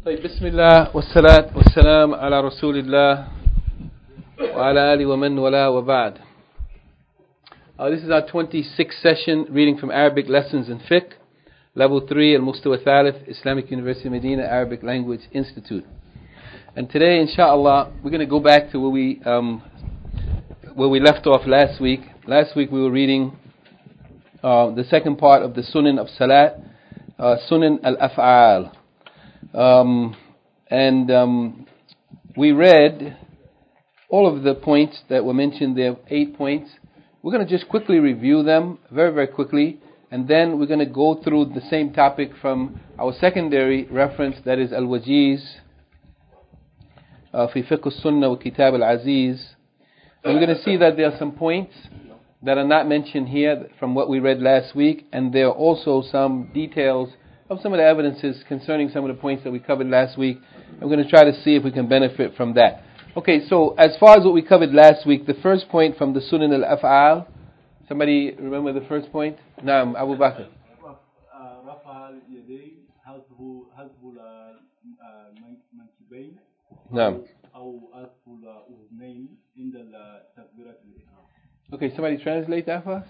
طيب بسم الله والصلاة والسلام على رسول الله وعلى آله ومن والاه وبعد. This is our 26th session reading from Arabic Lessons in Fiqh, Level 3, Al-Mustawa Thalith, Islamic University Medina Arabic Language Institute. And today, inshallah, we're going to go back to where we left off last week. Last week we were reading the second part of the Sunan of Salat, Sunan al-Af'al. We read all of the points that were mentioned there, 8 points. We're going to just quickly review them, very, very quickly, and then we're going to go through the same topic from our secondary reference, that is Al-Wajiz, fi Fiqh al-Sunnah wa Kitab al-Aziz. And we're going to see that there are some points that are not mentioned here from what we read last week, and there are also some details of some of the evidences concerning some of the points that we covered last week. And we're going to try to see if we can benefit from that. Okay, so as far as what we covered last week, the first point from the Sunan al-Af'al, somebody remember the first point? Naam, Abu Bakr. Naam. Okay, somebody translate that for us?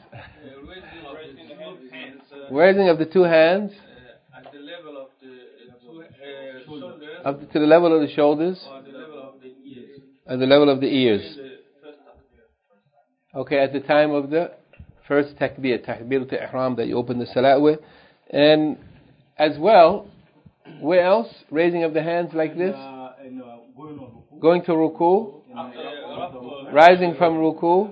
Raising of the two hands. At the level of the shoulders. Up to the level of the shoulders. Or the level of the ears. At the level of the ears. Okay, at the time of the first takbir al-ihram that you open the salat with. And as well, where else? Raising of the hands like this. Going to ruku. Rising from ruku.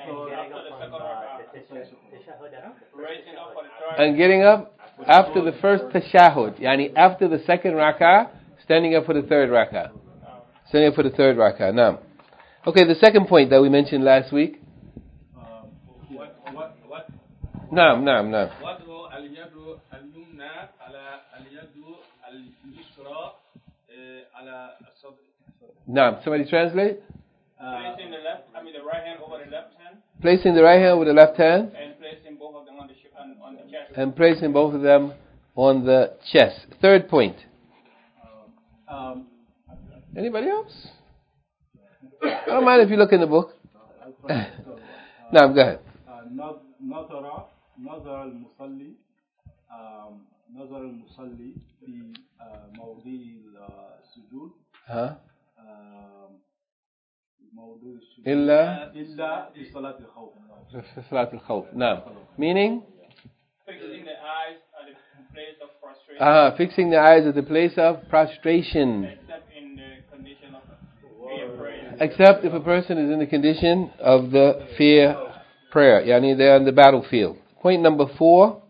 And getting up after the first tashahud, yani after the second rak'ah, standing up for the third rak'ah. Standing up for the third rak'ah. Now, okay, the second point that we mentioned last week. Naam. Naam. Somebody translate? Placing the right hand over the left hand. Placing the right hand over the left hand. And placing both of them on the chest. And placing both of them on the chest. Third point. Anybody else? I don't mind if you look in the book. No, go ahead. نظر المصلي في موضع السجود إلا في صلاة الخوف. في صلاة الخوف. نعم. Meaning? Fixing the eyes at the place of prostration. Fixing the eyes at the place of prostration. Except in the condition of fear prayer. Except if a person is in the condition of the fear prayer. Yani they're on the battlefield. Point number 4.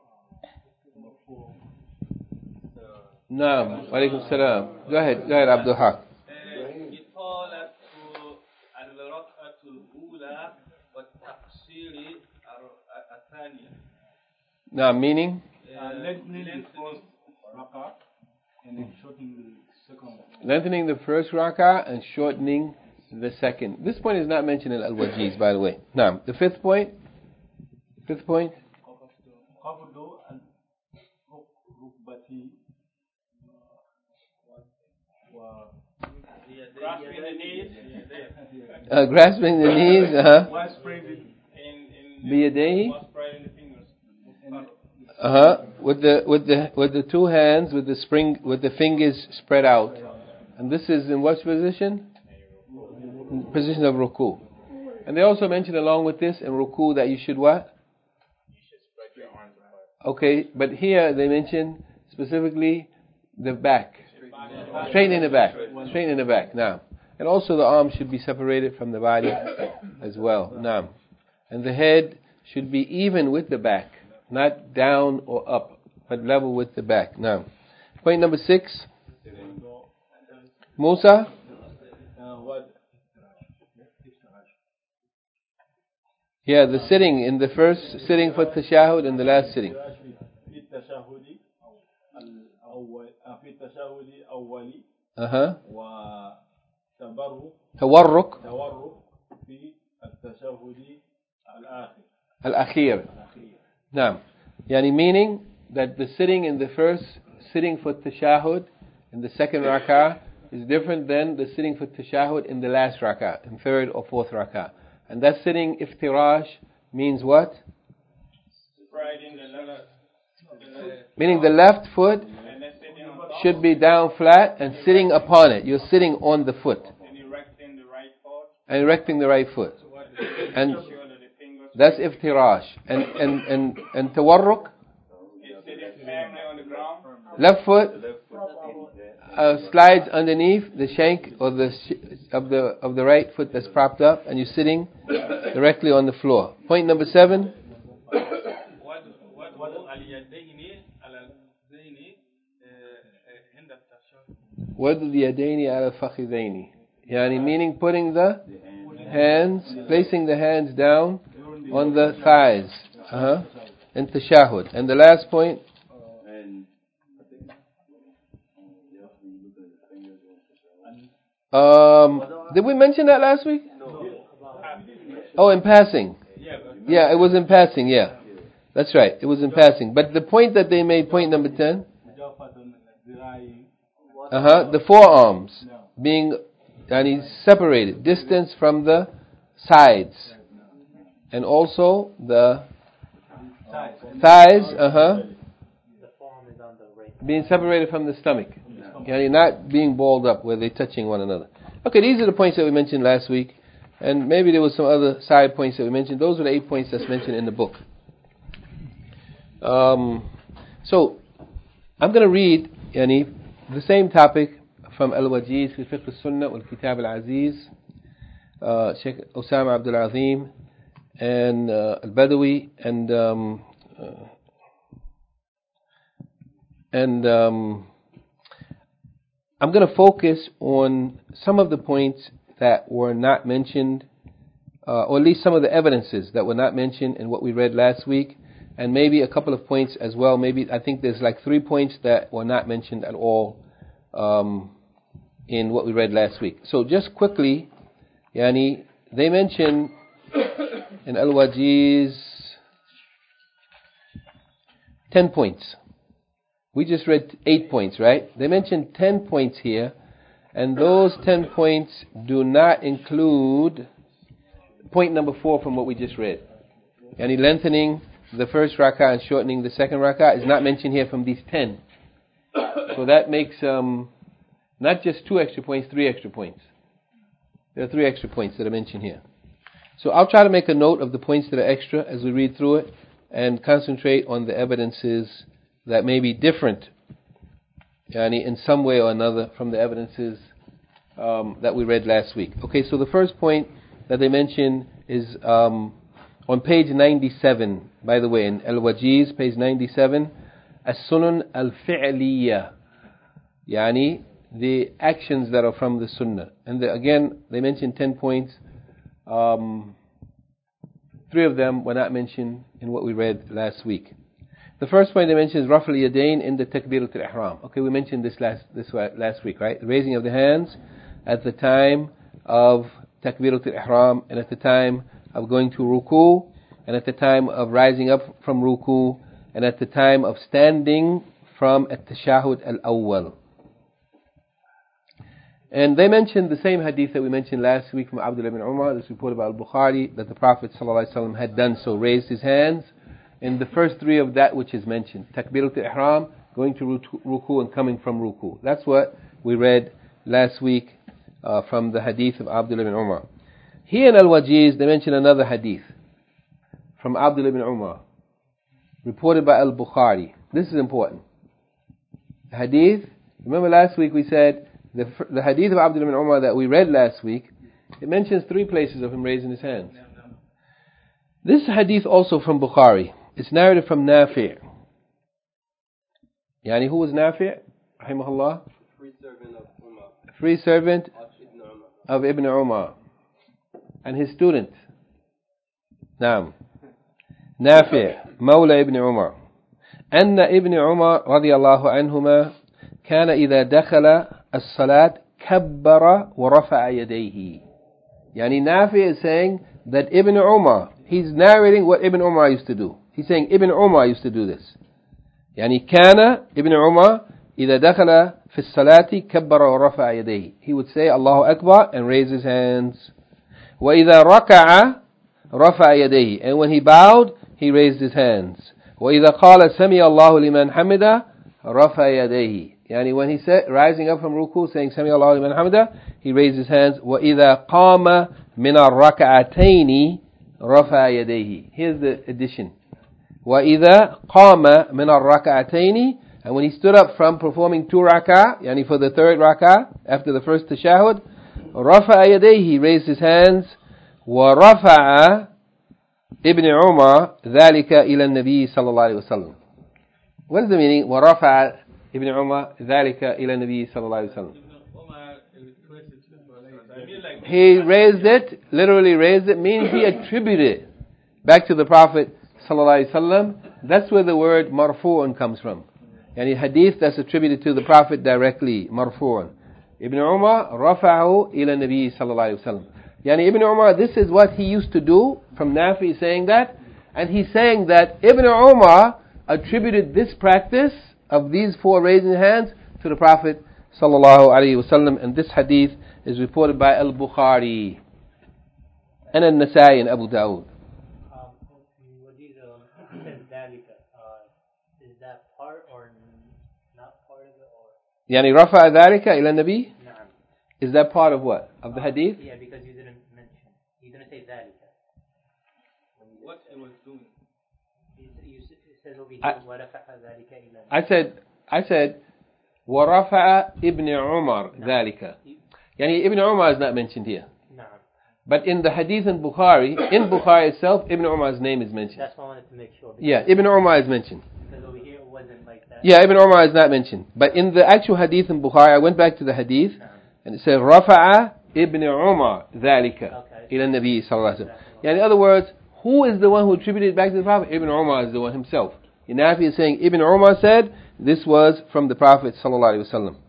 Naam. Walaikum salam. Go ahead, Abdul Haq. Now, meaning? Lengthening the first rak'ah and then shortening the second. Lengthening the first rak'ah and shortening the second. This point is not mentioned in Al-Wajiz, by the way. Now, the fifth point? Grasping the knees. Grasping the knees. Biyadayhi. With the two hands, with the fingers spread out. And this is in what position? In position of ruku. And they also mention along with this in ruku that you should what? You should spread your arms apart. Okay, but here they mention specifically the back. Straightening the back. Straightening the back. Now. And also the arms should be separated from the body as well. Now. And the head should be even with the back. Not down or up, but level with the back. Now. Point number 6. Musa? Yeah, the sitting in the first sitting for tashahud and the last sitting. تورك في التشهد الأخير. Now, yani meaning that the sitting in the first sitting for tashahud in the second rak'ah is different than the sitting for tashahhud in the last rak'ah, in third or fourth rak'ah. And that sitting iftirash means what? Spreading the left. Meaning the left foot And then sitting on top. should be down flat and sitting upon it. You're sitting on the foot And erecting the right foot. and erecting the right foot. And Make sure that the fingers that's iftirash. And tawarruk, is sitting firmly on the ground. left foot slides underneath the shank or of the right foot that's propped up, and you're sitting directly on the floor. Point number 7. وَضُ الْيَدَيْنِ عَلَى الْفَخِذَيْنِ, يعني meaning putting the hands, placing the hands down on the thighs in tashahhud. And the last point, did we mention that last week? Oh, in passing. Yeah, it was in passing, yeah. That's right, it was in passing. But the point that they made, point number 10, the forearms being separated, distance from the sides, and also the thighs, being separated from the stomach, not being balled up where they're touching one another. Okay, these are the points that we mentioned last week, and maybe there was some other side points that we mentioned. Those are the 8 points that's mentioned in the book. So I'm going to read the same topic from Al-Wajiz fi Fiqh al-Sunnah wal Kitab al-Aziz, Sheikh Osama Abdul Azim and Al-Badawi, and I'm going to focus on some of the points that were not mentioned, or at least some of the evidences that were not mentioned in what we read last week, and maybe a couple of points as well. Maybe I think there's like 3 points that were not mentioned at all in what we read last week. So just quickly, they mention in Al-Wajiz 10 points. We just read 8 points, right? They mentioned 10 points here, and those 10 points do not include point number 4 from what we just read. Lengthening the first rak'ah and shortening the second rak'ah is not mentioned here from these 10. So that makes not just 2 extra points, 3 extra points. There are 3 extra points that are mentioned here. So I'll try to make a note of the points that are extra as we read through it, and concentrate on the evidences that may be different in some way or another from the evidences that we read last week. Okay, so the first point that they mention is on page 97, by the way, in Al-Wajiz, page 97, As-Sunan Al-Fi'liya, the actions that are from the Sunnah. And again, they mentioned 10 points. 3 of them were not mentioned in what we read last week. The first point they mentioned is Raf al-Yadayn in the Takbirat al-Ihram. Okay, we mentioned this last week, right? The raising of the hands at the time of Takbirat al-Ihram, and at the time of going to ruku, and at the time of rising up from ruku, and at the time of standing from at-tashahhud al-awwal. And they mentioned the same hadith that we mentioned last week from Abdullah ibn Umar, this reported by Al-Bukhari, that the Prophet ﷺ had done so, raised his hands in the first 3 of that which is mentioned. Takbirat al-Ihram, going to ruku and coming from ruku. That's what we read last week from the hadith of Abdullah ibn Umar. Here in Al-Wajiz, they mention another hadith from Abdullah ibn Umar, reported by Al-Bukhari. This is important. The hadith, remember last week we said, the hadith of Abdullah ibn Umar that we read last week, it mentions 3 places of him raising his hands. This hadith also from Bukhari. It's narrated from Nafi'. Who was Nafi'? Rahimahullah? Free servant of Ibn Umar. And his student. Naam. Nafi' Mawla Ibn Umar. أن ابن عمر رضي الله عنهما كان إذا دخل الصلاة كبر ورفع يديه. Nafi is saying that Ibn Umar, he's narrating what Ibn Umar used to do. He's saying Ibn Umar used to do this. كان ابن عمر إذا دخل في الصلاة كبر ورفع يديه. He would say Allahu Akbar and raise his hands. وإذا ركع رفع يديه. And when he bowed, he raised his hands. وإذا قال سمع الله لمن حمده رفع يديه. Yani when he said, rising up from ruku, saying سمع الله لمن حمده, he raised his hands. وإذا قام من الركعتين رفع يديه. Here's the addition. وإذا قام من الركعتين. And when he stood up from performing 2 rak'ah, yani for the 3rd rak'ah, after the first tashahud, رفع يديه, he raised his hands. ورفع ابن عمر ذلك إلى النبي صلى الله عليه وسلم. What is the meaning? ورفع ابن عمر ذلك إلى النبي صلى الله عليه وسلم. He raised it, literally raised it, means he attributed it back to the Prophet صلى الله عليه وسلم. That's where the word marfu'un comes from. Yani hadith that's attributed to the Prophet directly, marfu'un. Ibn Umar rafa'ahu ila Nabi sallallahu alayhi wa sallam. Yani Ibn Umar, this is what he used to do, from Nafi saying that, and he's saying that Ibn Umar attributed this practice of these 4 raising hands to the Prophet sallallahu alayhi wa sallam, and this hadith is reported by Al-Bukhari and Al-Nasai and Abu Dawud. Is that part or not part of it? Or Yani rafa'a dhalika ila Nabi? Naam. Is that part of what? Of the hadith? Yeah, because you didn't mention. You didn't say dhalika. What he was doing. It says over here, وَرَفَعَ ذَلِكَ إِلَى I said, وَرَفَعَ Ibn Umar ذَلِكَ. Yani Ibn Umar is not mentioned here. Naam. But in the hadith in Bukhari itself, Ibn Umar's name is mentioned. That's what I wanted to make sure. Yeah, Ibn Umar is mentioned. Because over here it wasn't like that. Yeah, Ibn Umar is not mentioned. But in the actual hadith in Bukhari, I went back to the hadith, and it said, رَفَعَ Ibn Umar ذَلِكَ إِلَى النَّبِي صلى الله عليه وسلم. Yeah, in other words, who is the one who attributed it back to the Prophet? Ibn Umar is the one himself. Nafi is saying, Ibn Umar said, this was from the Prophet sallallahu alaihi wasallam.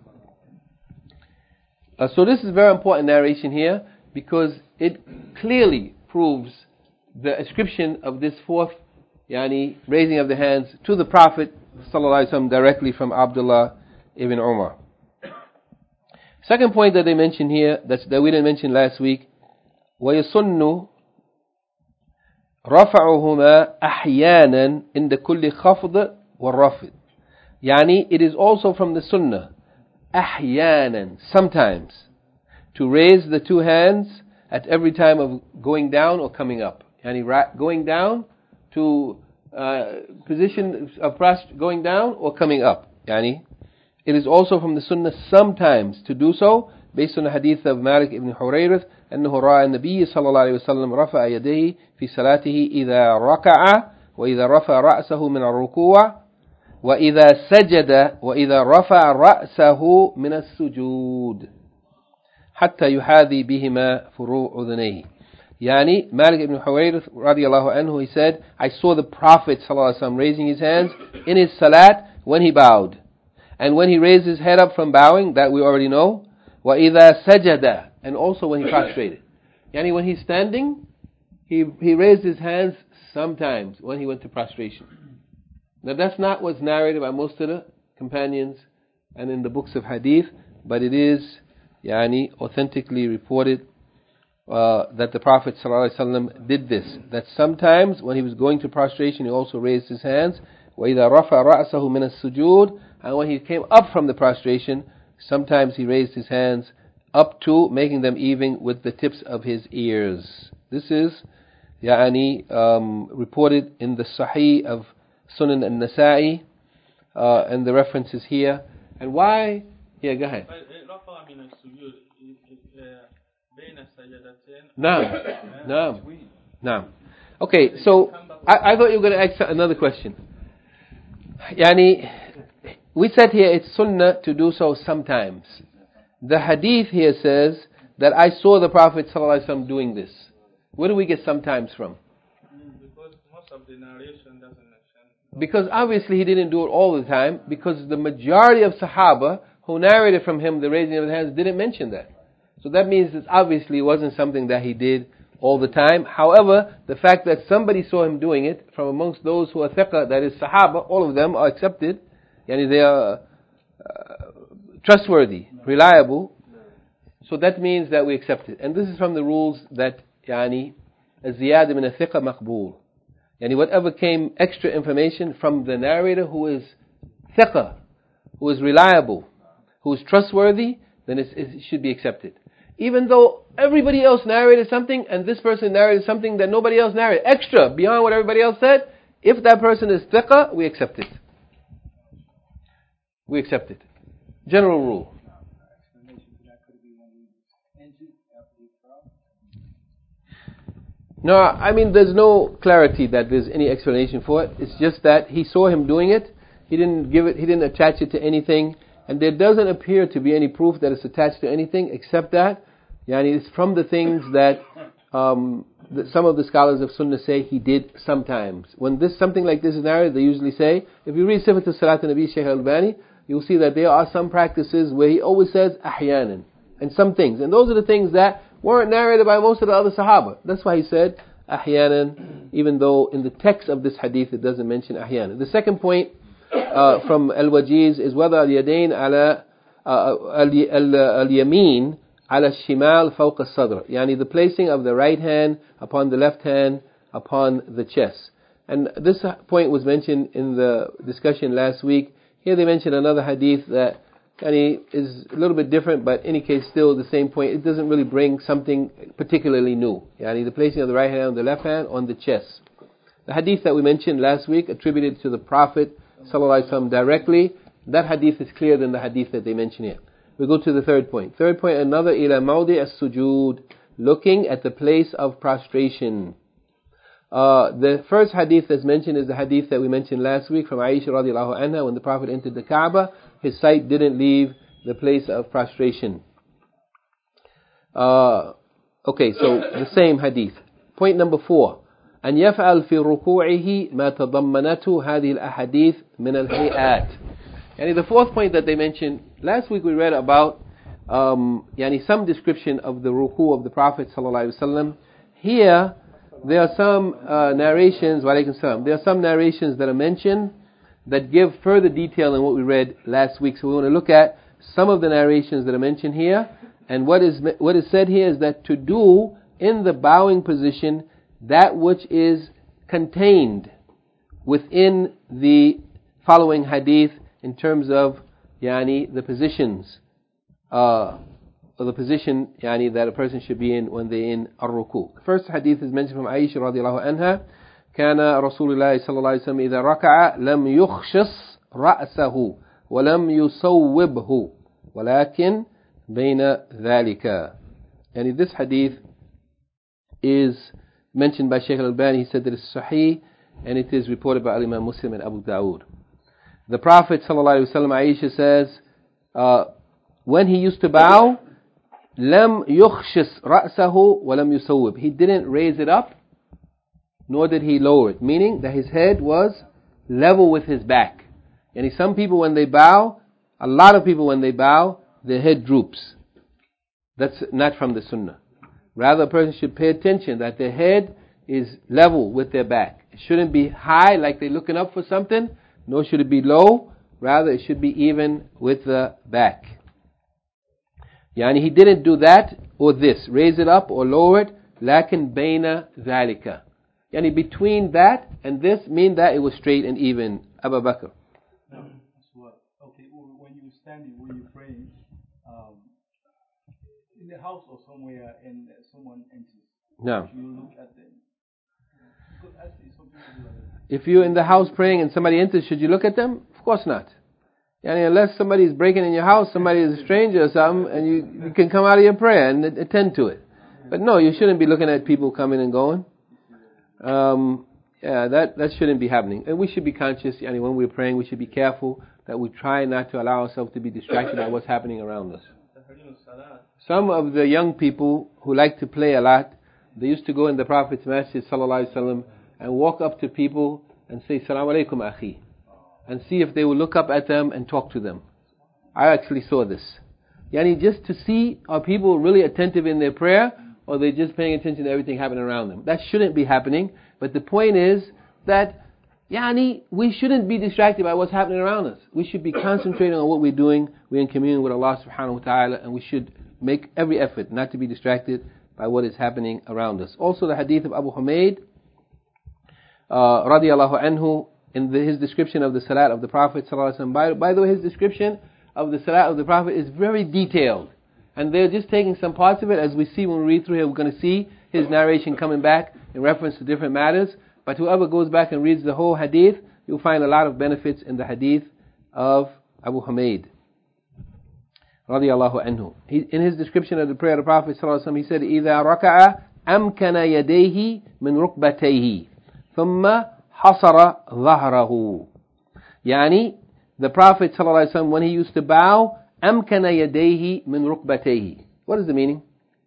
So this is a very important narration here, because it clearly proves the ascription of this 4th, yani raising of the hands to the Prophet sallallahu alaihi wasallam directly from Abdullah ibn Umar. Second point that they mention here, that we didn't mention last week, وَيَصُنُّ رَفَعُهُمَا أَحْيَانًا عِنْدَ كُلِّ خَفْضٍ وَالرَّفْضٍ. Yani it is also from the sunnah, أحيانا, sometimes, to raise the 2 hands at every time of going down or coming up. Yani going down to position of going down or coming up. Yani it is also from the sunnah sometimes to do so, based on the hadith of Malik ibn Hurayrith, أنه رأى النبي صلى الله عليه وسلم رفع يديه في صلاته إذا ركع وإذا رفع رأسه من الركوع وإذا سجد وإذا رفع رأسه من السجود حتى يحاذي بهما فروع أذنيه. Yani Malik ibn Huwayrith radiallahu anhu, he said, I saw the Prophet sallallahu alaihi wasallam raising his hands in his salat when he bowed. And when he raised his head up from bowing, that we already know. وَإِذَا سَجَدَ, and also when he prostrated. Yani when he's standing, he raised his hands sometimes when he went to prostration. Now that's not what's narrated by most of the companions and in the books of hadith, but it is yani authentically reported that the Prophet ﷺ did this. That sometimes when he was going to prostration, he also raised his hands. وَإِذَا رَفَعَ رَأْسَهُ مِنَ السُّجُودِ, and when he came up from the prostration, sometimes he raised his hands up to making them even with the tips of his ears. This is reported in the Sahih of Sunan al-Nasa'i, and the references here. And why? Yeah, go ahead. Naam. Okay, so I thought you were going to ask another question. Yani, we said here it's sunnah to do so sometimes. The hadith here says that I saw the Prophet ﷺ doing this. Where do we get sometimes from? Because most of the narration doesn't mention. Because obviously he didn't do it all the time, because the majority of Sahaba who narrated from him the raising of the hands didn't mention that. So that means it obviously wasn't something that he did all the time. However, the fact that somebody saw him doing it from amongst those who are thiqa, that is Sahaba, all of them are accepted. Yani they are trustworthy, reliable, so that means that we accept it. And this is from the rules that الزيادة من الثقة مقبول. Whatever came extra information from the narrator who is ثقة, who is reliable, who is trustworthy, then it should be accepted. Even though everybody else narrated something and this person narrated something that nobody else narrated, extra, beyond what everybody else said, if that person is ثقة, we accept it. We accept it. General rule. No, I mean there's no clarity that there's any explanation for it. It's just that he saw him doing it. He didn't attach it to anything, and there doesn't appear to be any proof that it's attached to anything except that it's from the things that some of the scholars of Sunnah say he did sometimes. When something like this is narrated, they usually say, if you read Sifat al-Salat al-Nabi Shaykh al-Albani, you'll see that there are some practices where he always says ahyanan, and some things, and those are the things that weren't narrated by most of the other Sahaba. That's why he said ahyanan, even though in the text of this hadith it doesn't mention ahyanan. The second point from Al-Wajiz is whether al-yadayn ala al-yamin ala al-shimal fawqa al-sadr, the placing of the right hand upon the left hand upon the chest. And this point was mentioned in the discussion last week. Here they mention another hadith that is a little bit different, but in any case still the same point. It doesn't really bring something particularly new. The placing of the right hand on the left hand on the chest. The hadith that we mentioned last week, attributed to the Prophet ﷺ directly, that hadith is clearer than the hadith that they mention here. We go to the third point. Third point, another ila mawdi as-sujud, looking at the place of prostration. The first hadith that's mentioned is the hadith that we mentioned last week from Aisha radiallahu anha. When the Prophet entered the Kaaba, his sight didn't leave the place of prostration. Okay, so the same hadith. Point number 4. أن يفعل في ركوعه ما تضمنته هذه الأحاديث من الهيئات. The fourth point that they mentioned, last week we read about some description of the ruku of the Prophet ﷺ. Here, there are some narrations, there are some narrations that are mentioned that give further detail than what we read last week. So we want to look at some of the narrations that are mentioned here. And what is said here is that to do in the bowing position that which is contained within the following hadith in terms of the positions or the position that a person should be in when they're in ar-ruku. The first hadith is mentioned from Aisha radiallahu anha. كان رسول الله صلى الله عليه وسلم إذا ركع لم يخشص رأسه ولم يصوبه ولكن بين ذلك. This hadith is mentioned by Shaykh al-Albani. He said that it's sahih, and it is reported by Imam Muslim and Abu Dawood. The Prophet ﷺ, Aisha says, when he used to bow, لم يخشص رأسه ولم يصوب. He didn't raise it up, nor did he lower it, meaning that his head was level with his back. Some people when they bow, a lot of people when they bow, their head droops. That's not from the Sunnah. Rather, a person should pay attention that their head is level with their back. It shouldn't be high like they're looking up for something, nor should it be low. Rather, it should be even with the back. He didn't do that or this, raise it up or lower it. لكن بين ذلك. Between that and this, mean that it was straight and even. Abu Bakr. Okay, when you're standing, when you're praying, in the house or somewhere, and someone enters, no. You look at them. Because I see some people do that. If you're in the house praying and somebody enters, should you look at them? Of course not. Unless somebody is breaking in your house, somebody is a stranger or something, and you can come out of your prayer and attend to it. But no, you shouldn't be looking at people coming and going. That shouldn't be happening. And we should be conscious, when we're praying, we should be careful that we try not to allow ourselves to be distracted by what's happening around us. Some of the young people who like to play a lot, they used to go in the Prophet's Masjid sallallahu alaihi wasallam and walk up to people and say, Salaam alaikum akhi, and see if they will look up at them and talk to them. I actually saw this. Just to see, are people really attentive in their prayer, or they're just paying attention to everything happening around them. That shouldn't be happening, but the point is that we shouldn't be distracted by what's happening around us. We should be concentrating on what we're doing. We're in communion with Allah subhanahu wa ta'ala, and we should make every effort not to be distracted by what is happening around us. Also the hadith of Abu Humayd radiallahu anhu, in his description of the salat of the Prophet sallallahu alaihi wasallam. By the way, his description of the salat of the Prophet is very detailed, and they're just taking some parts of it. As we see when we read through here, we're going to see his narration coming back in reference to different matters. But whoever goes back and reads the whole hadith, you'll find a lot of benefits in the hadith of Abu Humayd radiyallahu anhu. In his description of the prayer of the Prophet sallallahu alaihi wasallam, he said, إِذَا رَكَعَ أَمْكَنَ يَدَيْهِ مِنْ رُكْبَتَيْهِ ثُمَّ حَصَرَ ظَهْرَهُ. The Prophet sallallahu alaihi wasallam, when he used to bow, أَمْكَنَ يَدَيْهِ مِنْ رُكْبَتَيْهِ. What is the meaning?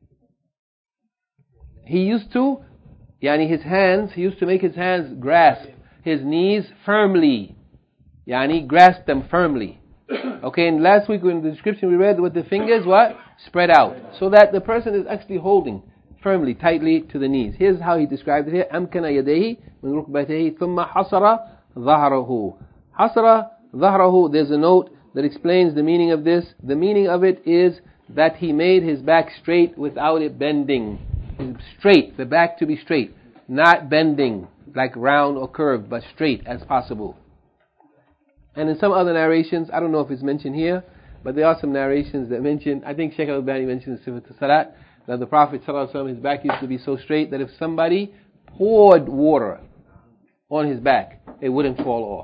He used to make his hands grasp his knees firmly. Grasp them firmly. Okay, and last week in the description we read with the fingers, spread out. So that the person is actually holding firmly, tightly to the knees. Here's how he described it here. أَمْكَنَ يَدَيْهِ مِنْ رُكْبَتَيْهِ ثُمَّ حَصَرَ ظَهْرَهُ. حَصَرَ ظَهْرَهُ, there's a note that explains the meaning of this. The meaning of it is that he made his back straight without it bending. Straight, the back to be straight, not bending like round or curved, but straight as possible. And in some other narrations, I don't know if it's mentioned here, but there are some narrations that mention, I think Shaykh al-Albani mentioned in Sifat al-Salat, that the Prophet ﷺ, his back used to be so straight that if somebody poured water on his back, it wouldn't fall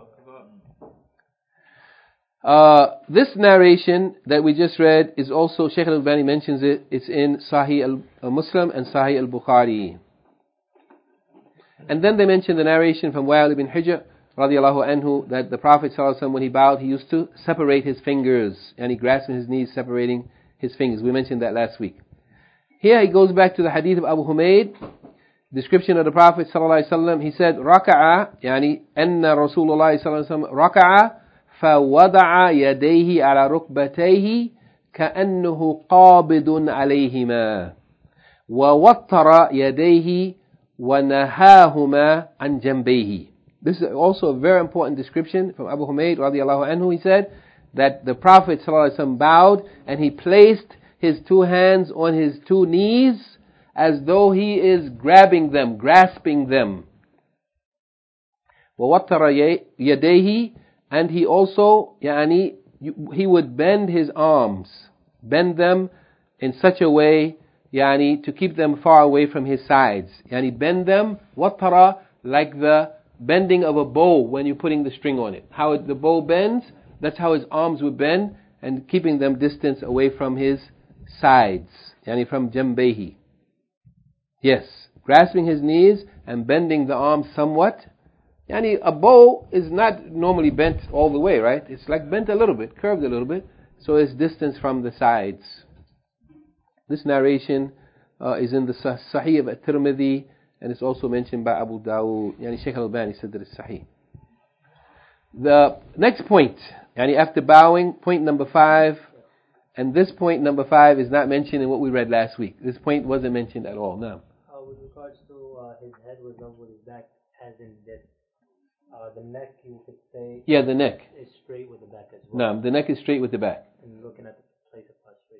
off. This narration that we just read is also, Shaykh al-Albani mentions it, it's in Sahih al-Muslim and Sahih al-Bukhari. And then they mention the narration from Wa'il ibn Hujr radiallahu anhu, that the Prophet ﷺ, when he bowed, he used to separate his fingers, and he grasped his knees, separating his fingers. We mentioned that last week. Here he goes back to the hadith of Abu Humayd, description of the Prophet ﷺ. He said, رَكَعَ أَنَّ رَسُولُ اللَّهِ صلى الله عليه وسلم رَكَعَ فَوَضَعَ يَدَيْهِ عَلَى رُكْبَتَيْهِ كَأَنَّهُ قَابِضٌ عَلَيْهِمَا وَوَطَّرَ يَدَيْهِ وَنَهَاهُمَا عَنْ جَنْبَيْهِ. This is also a very important description from Abu Humayd radiallahu anhu. He said that the Prophet ﷺ bowed and he placed his two hands on his two knees as though he is grabbing them, grasping them. وَوَطَّرَ يَدَيْهِ, and he also, he would bend his arms, bend them in such a way, to keep them far away from his sides. Bend them, وَطَّرَ, like the bending of a bow when you're putting the string on it. How the bow bends, that's how his arms would bend, and keeping them distance away from his sides, from jambayhi. Yes, grasping his knees and bending the arms somewhat. A bow is not normally bent all the way, right? It's like bent a little bit, curved a little bit, so it's distance from the sides. This narration is in the Sahih of At-Tirmidhi, and it's also mentioned by Abu Dawud. Shaykh al-Albani said that it's Sahih. The next point, after bowing, point number 5, and this point number 5 is not mentioned in what we read last week. This point wasn't mentioned at all. No. With regards to his head was over his back, as in that the neck, you could say. Yeah, the neck is straight with the back as well. No, the neck is straight with the back. And looking at the place of prostration.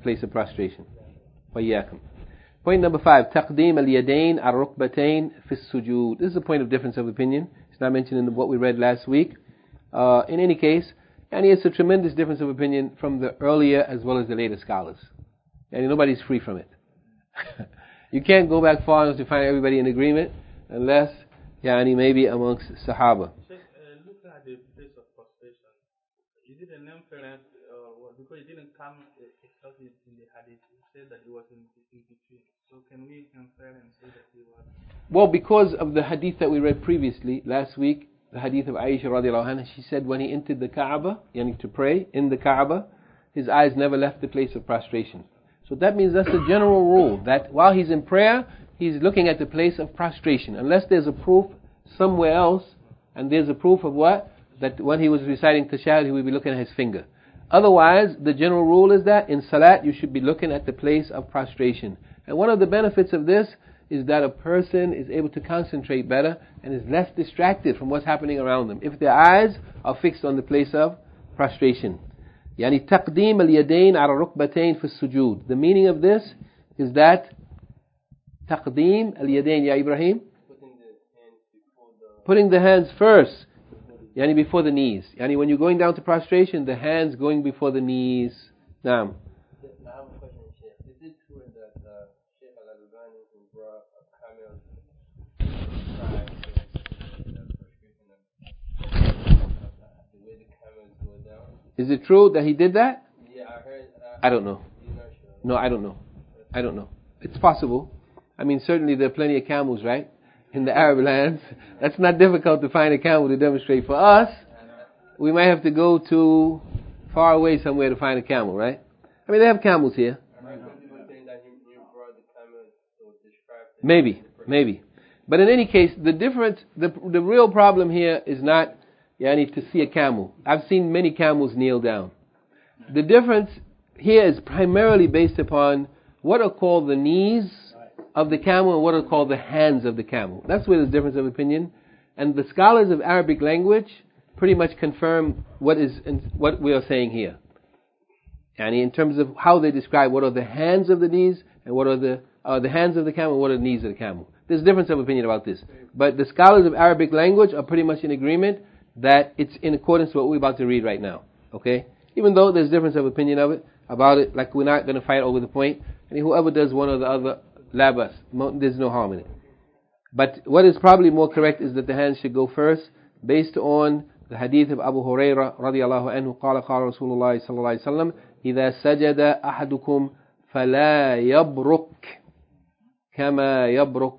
وإياكم. Point number 5, تقديم اليدين على الركبتين في السجود. This is a point of difference of opinion. It's not mentioned in what we read last week. In any case, it's a tremendous difference of opinion from the earlier as well as the later scholars. Nobody's free from it. You can't go back far enough to find everybody in agreement unless, maybe amongst Sahaba. Looking at the place of prostration, is it an inference, because it didn't come exactly in the hadith, it said that it was in between. So can we infer and say that he was? Well, because of the hadith that we read previously, last week, the hadith of Aisha radiallahu anha, she said when he entered the Kaaba, to pray in the Kaaba, his eyes never left the place of prostration. So that means that's a general rule, that while he's in prayer, he's looking at the place of prostration. Unless there's a proof somewhere else, and there's a proof of what? That when he was reciting tashahhud, he would be looking at his finger. Otherwise, the general rule is that in salat, you should be looking at the place of prostration. And one of the benefits of this is that a person is able to concentrate better and is less distracted from what's happening around them if their eyes are fixed on the place of prostration. يعني تقديم اليدين على الركبتين في السجود. The meaning of this is that تقديم اليدين يا إبراهيم, putting the hands first, يعني before the knees. يعني when you're going down to prostration, the hands going before the knees. نعم. I have a question, Sheikh. Is it true that Sheikh Al-Albani, who brought a camel, the way the camels go down? Is it true that he did that? Yeah, I heard. I don't know. You're not sure? No, I don't know. I don't know. It's possible. I mean, certainly there are plenty of camels, right? In the Arab lands. That's not difficult to find a camel to demonstrate. For us, we might have to go to far away somewhere to find a camel, right? I mean, they have camels here. Maybe. But in any case, the difference, the real problem here is not to see a camel. I've seen many camels kneel down. The difference here is primarily based upon what are called the knees of the camel and what are called the hands of the camel. That's where there's difference of opinion. And the scholars of Arabic language pretty much confirm what we are saying here. And in terms of how they describe what are the hands of the knees and what are the hands of the camel and what are the knees of the camel. There's difference of opinion about this. But the scholars of Arabic language are pretty much in agreement that it's in accordance with what we're about to read right now. Okay? Even though there's difference of opinion about it, like we're not going to fight over the point. And whoever does one or the other, labas, there's no harm in it. But what is probably more correct is that the hands should go first, based on the hadith of Abu Hurairah radiyallahu anhu, قال قال رسول الله صلى الله عليه وسلم إذا سجد أحدكم فلا يبرك كما يبرك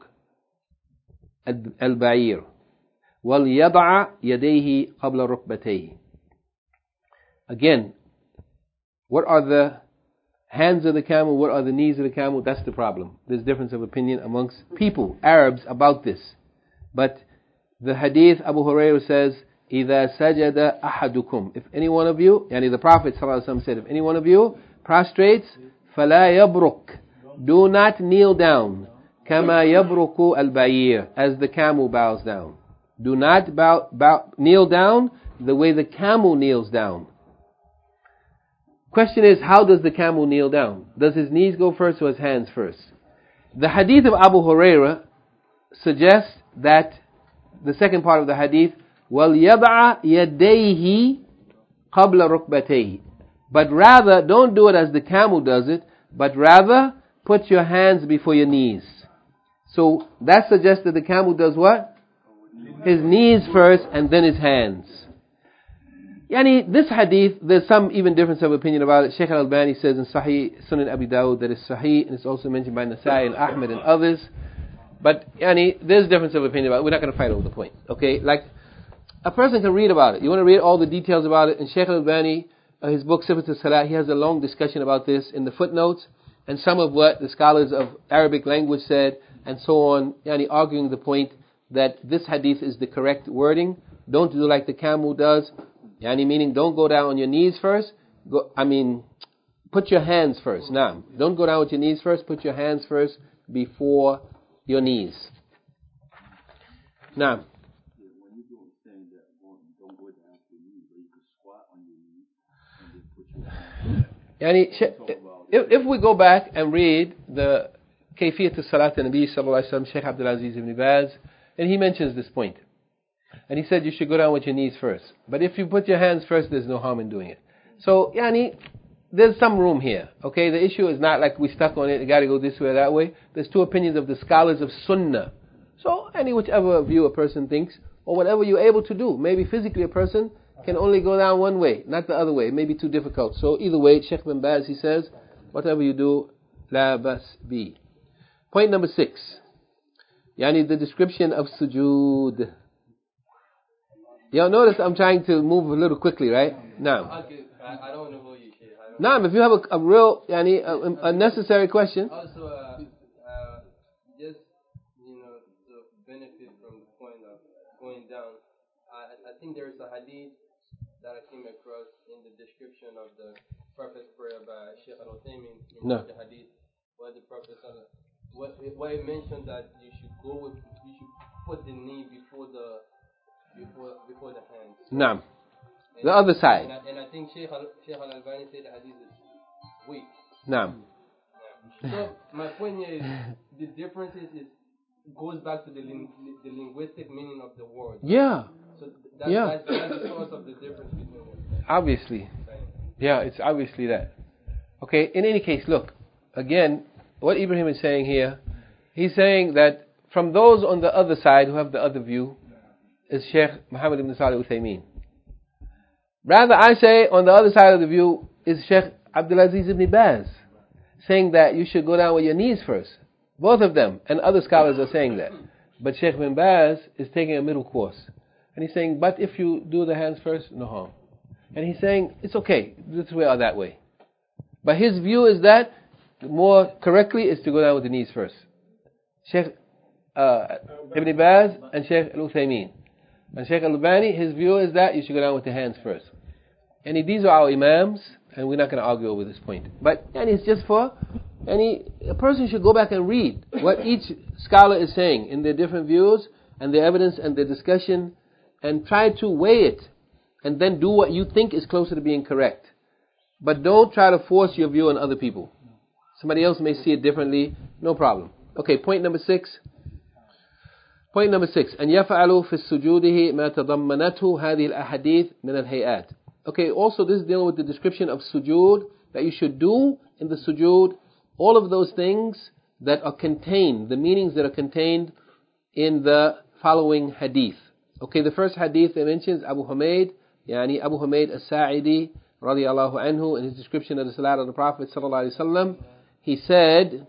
البعير وليضع يديه قبل ركبتيه. Again, what are the hands of the camel, what are the knees of the camel? That's the problem. There's difference of opinion amongst people, Arabs, about this. But the hadith, Abu Hurairah says, إِذَا سَجَدَ أَحَدُكُمْ, if any one of you, yani the Prophet ﷺ said, if any one of you prostrates, فَلَا يَبْرُكْ, do not kneel down, كَمَا يَبْرُكُ الْبَعِيرُ, as the camel bows down. Do not kneel down the way the camel kneels down. Question is, how does the camel kneel down? Does his knees go first or his hands first? The hadith of Abu Hurairah suggests that the second part of the hadith, وَلْيَضَعَ يَدَيْهِ قَبْلَ رُكْبَتَيْهِ, but rather, don't do it as the camel does it, but rather, put your hands before your knees. So, that suggests that the camel does what? His knees first and then his hands. Yani, this hadith, there's some even difference of opinion about it. Shaykh Al-Albani says in Sahih Sunan Abi Dawud that it's Sahih, and it's also mentioned by Nasai and Ahmed and others. But yani, there's difference of opinion about it. We're not going to fight over the point. Okay, like a person can read about it. You want to read all the details about it. In Shaykh Al-Albani, his book Sifat al-Salah, he has a long discussion about this in the footnotes and some of what the scholars of Arabic language said and so on. Yani, arguing the point that this hadith is the correct wording. Don't do like the camel does. Yani, meaning don't go down on your knees first. Put your hands first. Now, don't go down with your knees first. Put your hands first before your knees. Now, when you're saying that don't go down to your knees, but you can squat on your knees and then put your hands. if we go back and read the Kayfiyat al-Salat al-Nabi sallallahu alaihi wasallam, Shaykh Abdul Aziz ibn Baz, and he mentions this point. And he said you should go down with your knees first. But if you put your hands first, there's no harm in doing it. So, there's some room here. Okay, the issue is not like we stuck on it, you got to go this way or that way. There's two opinions of the scholars of Sunnah. So, whichever view a person thinks, or whatever you're able to do. Maybe physically a person can only go down one way, not the other way. It may be too difficult. So, either way, Shaykh bin Baz, he says, whatever you do, la bas bi. Point number 6. The description of sujood. Notice I'm trying to move a little quickly, right? Now. Okay, I don't know who you should. Now, if you have a real, a necessary question. Also, just, to benefit from the point of going down, I think there is a hadith that I came across in the description of the Prophet's prayer by Shaykh Al-Uthaymin in the hadith, where the Prophet, what where it mentioned that you should put the knee before the hands. Naam. The other side. And I think Sheikh Al-Albani said the hadith is weak. Naam. So my point here is the difference is goes back to the linguistic meaning of the word. Yeah. So that's the source of the difference between them. Obviously. Yeah, it's obviously that. Okay, in any case, look, again, what Ibrahim is saying here, he's saying that from those on the other side who have the other view, is Sheikh Muhammad ibn Salih Uthaymeen. Rather, I say on the other side of the view is Sheikh Abdulaziz ibn Baz, saying that you should go down with your knees first. Both of them, and other scholars are saying that. But Sheikh ibn Baz is taking a middle course. And he's saying, but if you do the hands first, no harm. And he's saying, it's okay, this way or that way. But his view is that more correctly is to go down with the knees first. Sheikh Ibn Baz and Sheikh Al-Uthaymeen. And Sheikh Al-Albani, his view is that you should go down with the hands first. And these are our imams, and we're not going to argue over this point. But and it's just for a person should go back and read what each scholar is saying in their different views and their evidence and their discussion, and try to weigh it, and then do what you think is closer to being correct. But don't try to force your view on other people. Somebody else may see it differently, no problem. Okay, point number 6. Point number 6. أن يفعلوا في سجوده ما تضمنته هذه الأحاديث من الهيئات. Okay, also this is dealing with the description of sujood, that you should do in the sujood all of those things that are contained, the meanings that are contained in the following hadith. Okay, the first hadith they mentions Abu Humayd, yani Abu Humayd as-Sa'idi radiyallahu anhu, in his description of the salat of the Prophet sallallahu alaihi wasallam, he said,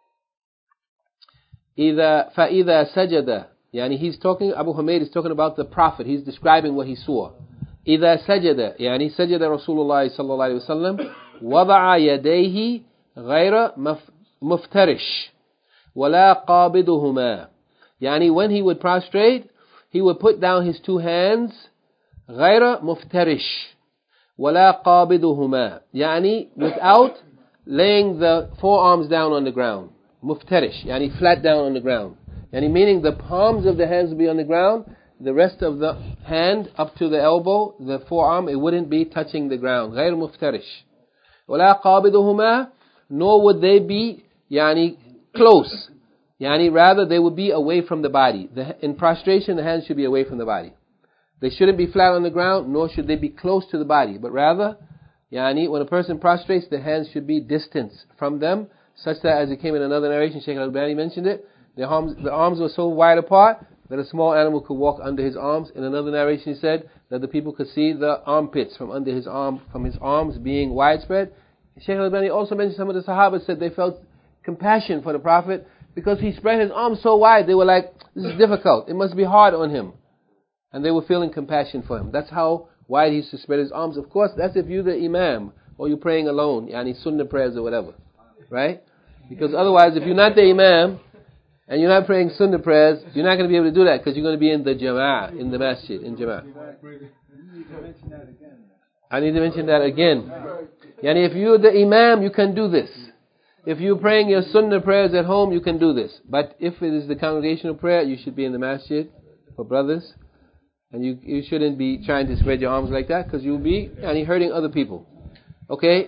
فَإِذَا سَجَدَ, yani he's talking, Abu Humayd is talking about the Prophet, he's describing what he saw. إِذَا سَجَدَ, يعني سجد رسول الله صلى الله عليه وسلم وضع يديه غير مفترش ولا قابضهما, يعني when he would prostrate, he would put down his two hands غير مفترش ولا قابضهما, يعني without laying the forearms down on the ground. مفترش, يعني flat down on the ground. Yani meaning the palms of the hands would be on the ground, the rest of the hand up to the elbow, the forearm, it wouldn't be touching the ground. غير مفترش ولا قابضهما, nor would they be yani close. Yani rather they would be away from the body. In prostration, the hands should be away from the body. They shouldn't be flat on the ground, nor should they be close to the body. But rather, yani when a person prostrates, the hands should be distant from them, such that, as it came in another narration, Sheikh Al-Albani mentioned it, the arms were so wide apart that a small animal could walk under his arms. In another narration, he said that the people could see the armpits from under his arm, from his arms being widespread. Sheikh Al-Albani also mentioned some of the Sahaba said they felt compassion for the Prophet because he spread his arms so wide. They were like, this is difficult. It must be hard on him. And they were feeling compassion for him. That's how wide he used to spread his arms. Of course, that's if you're the imam or you're praying alone, yani sunnah prayers or whatever. Right? Because otherwise, if you're not the imam and you're not praying sunnah prayers, you're not going to be able to do that because you're going to be in the jama'ah, in the masjid, in jama'ah. I need to mention that again. Yani if you're the imam, you can do this. If you're praying your sunnah prayers at home, you can do this. But if it is the congregational prayer, you should be in the masjid for brothers. And you shouldn't be trying to spread your arms like that because you'll be hurting other people. Okay?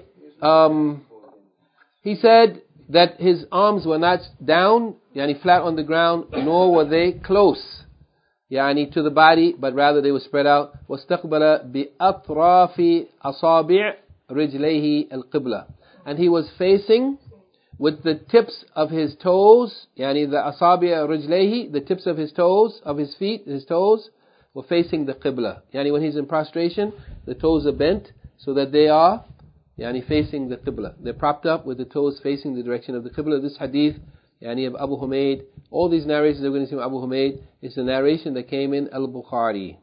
He said that his arms were not down, flat on the ground, nor were they close to the body, but rather they were spread out. وَاسْتَقْبَلَ بِأَطْرَافِ أَصَابِعِ رِجْلَيْهِ الْقِبْلَةِ, and he was facing with the tips of his toes, the asabi' rijlayhi, the tips of his toes, of his feet, his toes, were facing the qibla. When he's in prostration, the toes are bent so that they are facing the qibla. They're propped up with the toes facing the direction of the qibla. This hadith of Abu Humayd, all these narrations that we're going to see from Abu Humayd, is the narration that came in Al-Bukhari.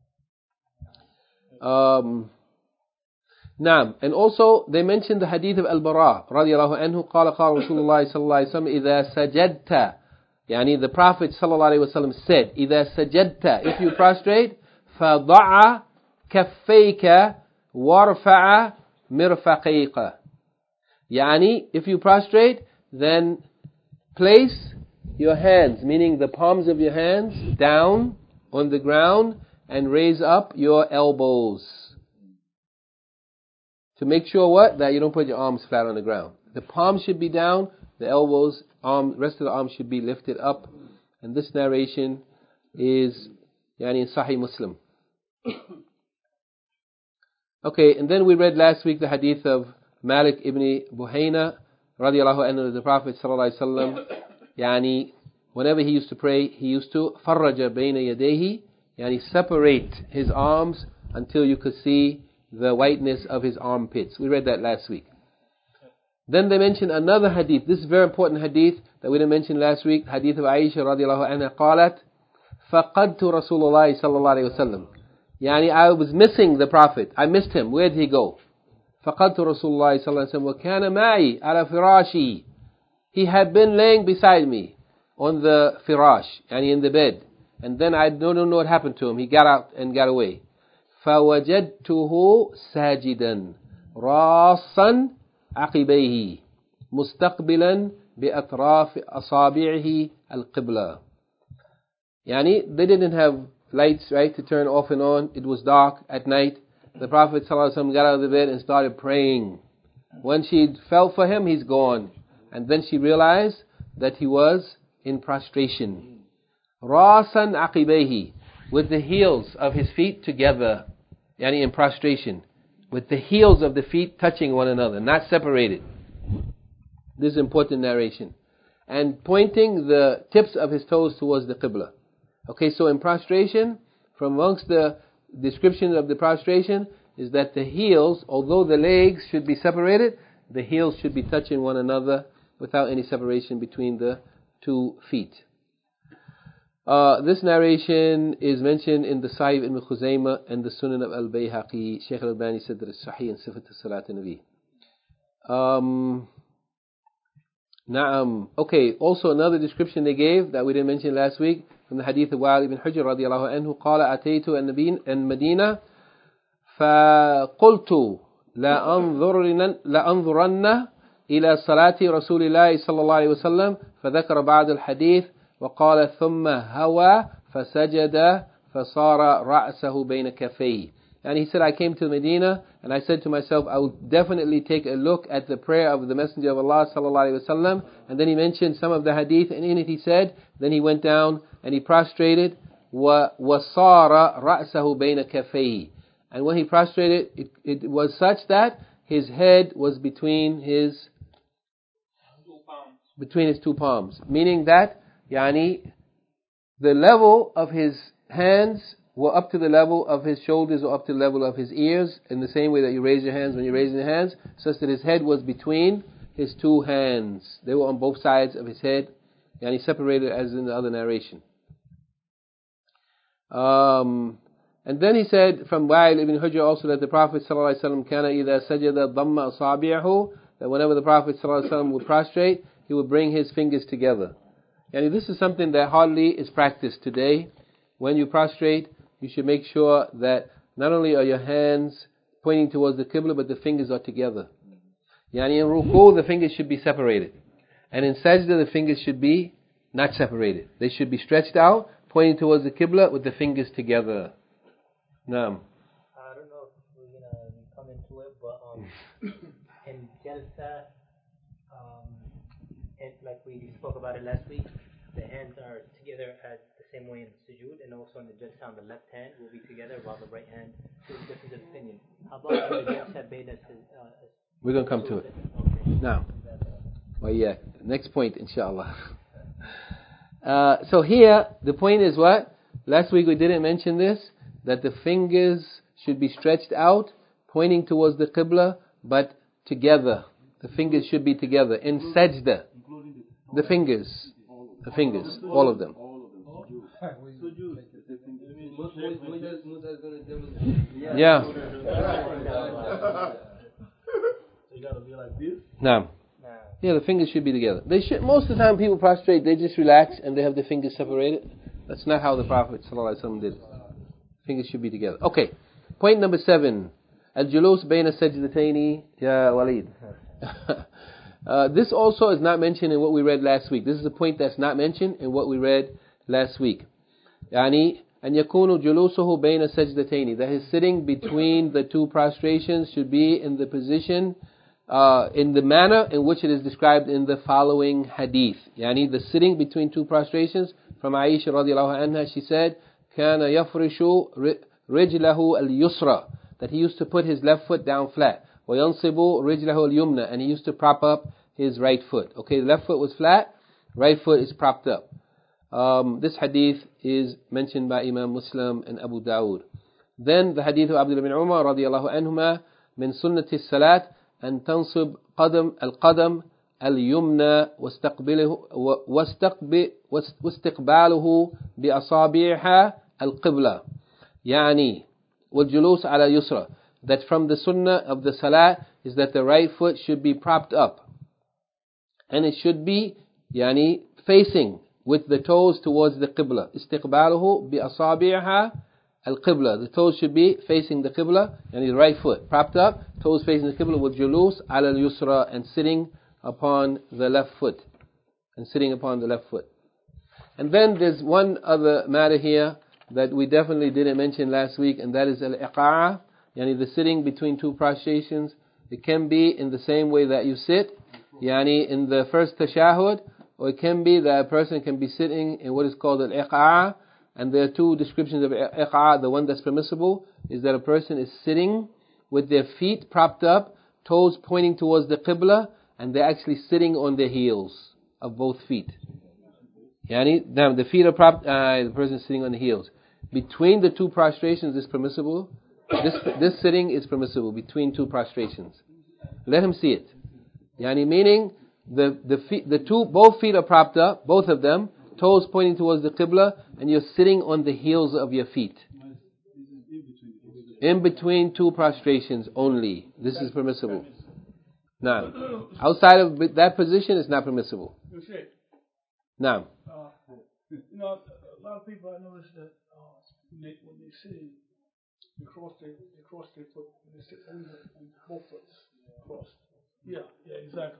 Naam. And also they mentioned the hadith of Al-Bara radiyallahu anhu, قال Rasulullah sallallahu alayhi wa sallam, إذا سجدت, the Prophet sallallahu alayhi wa sallam said, إذا سجدت, if you prostrate, فضع كفيك وارفع مرفقيك. If you prostrate, then place your hands, meaning the palms of your hands, down on the ground and raise up your elbows. To make sure what? That you don't put your arms flat on the ground. The palms should be down, the elbows, rest of the arms should be lifted up. And this narration is in Sahih Muslim. Okay, and then we read last week the hadith of Malik ibn Buhayna radiallahu anhu, the Prophet sallallahu alaihi wasallam, whenever he used to pray, he used to farraja bayna yadayhi, separate his arms until you could see the whiteness of his armpits. We read that last week. Then they mentioned another hadith. This is a very important hadith that we didn't mention last week. Hadith of Aisha radiallahu anha قالت فقدت رسول الله صلى الله عليه وسلم. I was missing the Prophet. I missed him. Where did he go? فقدت رسول الله صلى الله عليه وسلم وكان معي على فراشي. He had been laying beside me on the firash, in the bed. And then I don't know what happened to him. He got out and got away. فوجدته ساجدا راصا عقبيه مستقبلا بأطراف أصابعه القبلة. They didn't have lights, right, to turn off and on. It was dark at night. The Prophet ﷺ got out of the bed and started praying. When she fell for him, he's gone. And then she realized that he was in prostration. Rasan aqibaihi, with the heels of his feet together, in prostration, with the heels of the feet touching one another, not separated. This is important narration. And pointing the tips of his toes towards the Qibla. Okay, so in prostration, from amongst the description of the prostration is that the heels, although the legs should be separated, the heels should be touching one another without any separation between the 2 feet. This narration is mentioned in the Sahih ibn Khuzaymah and the Sunan of Al-Bayhaqi. Shaykh Al-Albani said that it's Sahih and Sifat al-Salat al-Nabi. Okay, also another description they gave that we didn't mention last week from the hadith of Wa'il ibn Hujr radiallahu anhu قال أتيت المدينة فقلت لأنظرن إلى صلاة رسول الله صلى الله عليه وسلم فذكر بعض الحديث وقال ثم هوى فسجد فصار رأسه بين كفيه. And he said, I came to Medina and I said to myself, I will definitely take a look at the prayer of the Messenger of Allah sallallahu alaihi wasallam. And then he mentioned some of the hadith, and in it he said, then he went down and he prostrated, وَصَارَ رَأْسَهُ بَيْنَ كَفَيْهِ. And when he prostrated, it was such that his head was between his 2 palms. Meaning that, the level of his hands were up to the level of his shoulders or up to the level of his ears, in the same way that you raise your hands when you're raising your hands, such that his head was between his 2 hands. They were on both sides of his head, and he separated as in the other narration. And then he said from Wa'il ibn Hujr also that the Prophet ﷺ kana idha sajada dhamma asabi'ahu, that whenever the Prophet ﷺ would prostrate, he would bring his fingers together. And this is something that hardly is practiced today. When you prostrate, you should make sure that not only are your hands pointing towards the Qibla, but the fingers are together. In ruku, the fingers should be separated. And in sajda, the fingers should be not separated. They should be stretched out, pointing towards the Qibla with the fingers together. Naam. I don't know if we're going to come into it, but in Jalsa, like we spoke about it last week, the hands are together at the same way in sujood, and also in the Jalsa on the left hand will be together while the right hand is a difference of opinion. How about in the Jalsa Bayna? We're going to come to it. Okay. Now. Well, yeah. Next point, inshallah. So here, the point is what? Last week we didn't mention this, that the fingers should be stretched out, pointing towards the Qibla, but together. The fingers should be together. In sajda, the fingers, all of them. Yeah. You gotta be like this? No. Yeah, the fingers should be together. They should. Most of the time people prostrate, they just relax and they have the fingers separated. That's not how the Prophet ﷺ did it. Fingers should be together. Okay. Point number 7. Al-julus bayna sajdataini, ya Walid. This also is not mentioned in what we read last week. This is a point that's not mentioned in what we read last week. يعني أن يكون جلوسه بين سجدتين, that his sitting between the two prostrations should be in the position, in the manner in which it is described in the following hadith. يعني the sitting between two prostrations, from Aisha radiallahu anha, she said, كان يفرش رجله اليسرى, that he used to put his left foot down flat. وينصب رجله اليمنى, and he used to prop up his right foot. Okay, the left foot was flat, right foot is propped up. This hadith is mentioned by Imam Muslim and Abu Dawud. Then the hadith of Abdullah bin Umar radiallahu anhuma, من سنة الصلاة أن تنصب القدم اليمنى واستقباله بأصابعها القبلة, يعني والجلوس على يسرى, that from the sunnah of the salat is that the right foot should be propped up, and it should be يعني facing with the toes towards the qibla. استقباله بأصابعها القبلة, the toes should be facing the qibla, and the right foot propped up, toes facing the qibla, with julus ala al-yusra, and sitting upon the left foot, And then there's one other matter here that we definitely didn't mention last week, and that is al-iqa'a, yani the sitting between two prostrations. It can be in the same way that you sit, yani in the first tashahud, or it can be that a person can be sitting in what is called al-iqa'a. And there are two descriptions of iqa'a. The one that's permissible is that a person is sitting with their feet propped up, toes pointing towards the qibla, and they're actually sitting on their heels of both feet. Yani, the feet are propped, the person is sitting on the heels. Between the two prostrations is permissible. This sitting is permissible between two prostrations. Let him see it. Yani, meaning both feet are propped up, both of them, toes pointing towards the qibla, and you're sitting on the heels of your feet. In between two prostrations only. This is permissible. Now, outside of that position, it's not permissible. Now. You know, a lot of people I notice that when they sit, they cross their foot, and they sit on both foot crossed. Yeah, exactly.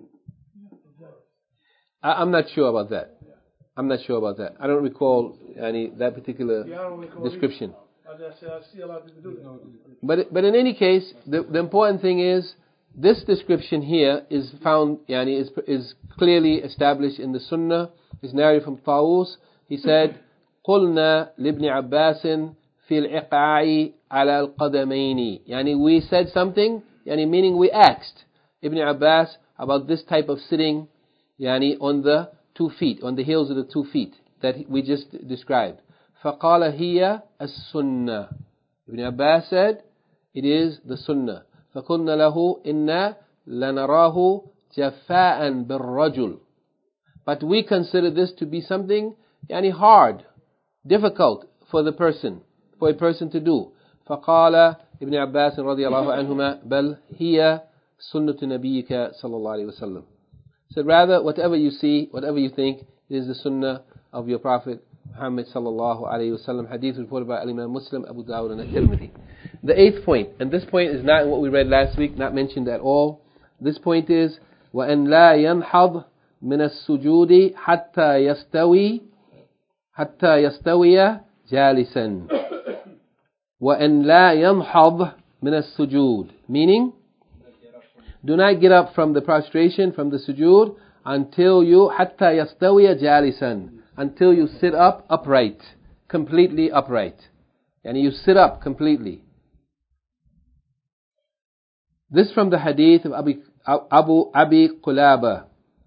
I'm not sure about that. I don't recall that particular description. I see a lot of people do that. But in any case, the important thing is this description here is found, is clearly established in the Sunnah. It's narrated from Tawus. He said, قُلْنَا لِابْنِ عَبَّاسٍ فِي الْإِقْعَاءِ عَلَى الْقَدَمَيْنِ. We said something, meaning we asked Ibn Abbas about this type of sitting, on the 2 feet, on the heels of the 2 feet that we just described. فَقَالَ هِيَ السُّنَّةِ. Ibn Abbas said, it is the Sunnah. فَقُلْنَا لَهُ إِنَّا لَنَرَاهُ جَفَاءً بِالرَّجُلِ. But we consider this to be something hard, difficult for a person to do. فقال ابن عباس رضي الله عنهما بل هي سنة نبيك صلى الله عليه وسلم. Said rather, whatever you see, whatever you think, is the sunnah of your Prophet Muhammad sallallahu alayhi wasallam. Hadith reported by Imam Muslim, Abu Dawud, and At-Tirmidhi. The 8th point, and this point is not what we read last week, not mentioned at all. This point is وَأَنْ لَا يَنْحَضْ من السجود حتى يستوي جالسا. وأن لا ينحض من السجود, meaning do not get up from the prostration, from the sujood, until you حتى يستوي جالسا, until you sit up upright, completely upright, and you sit up completely. This from the hadith of Abi Qulaba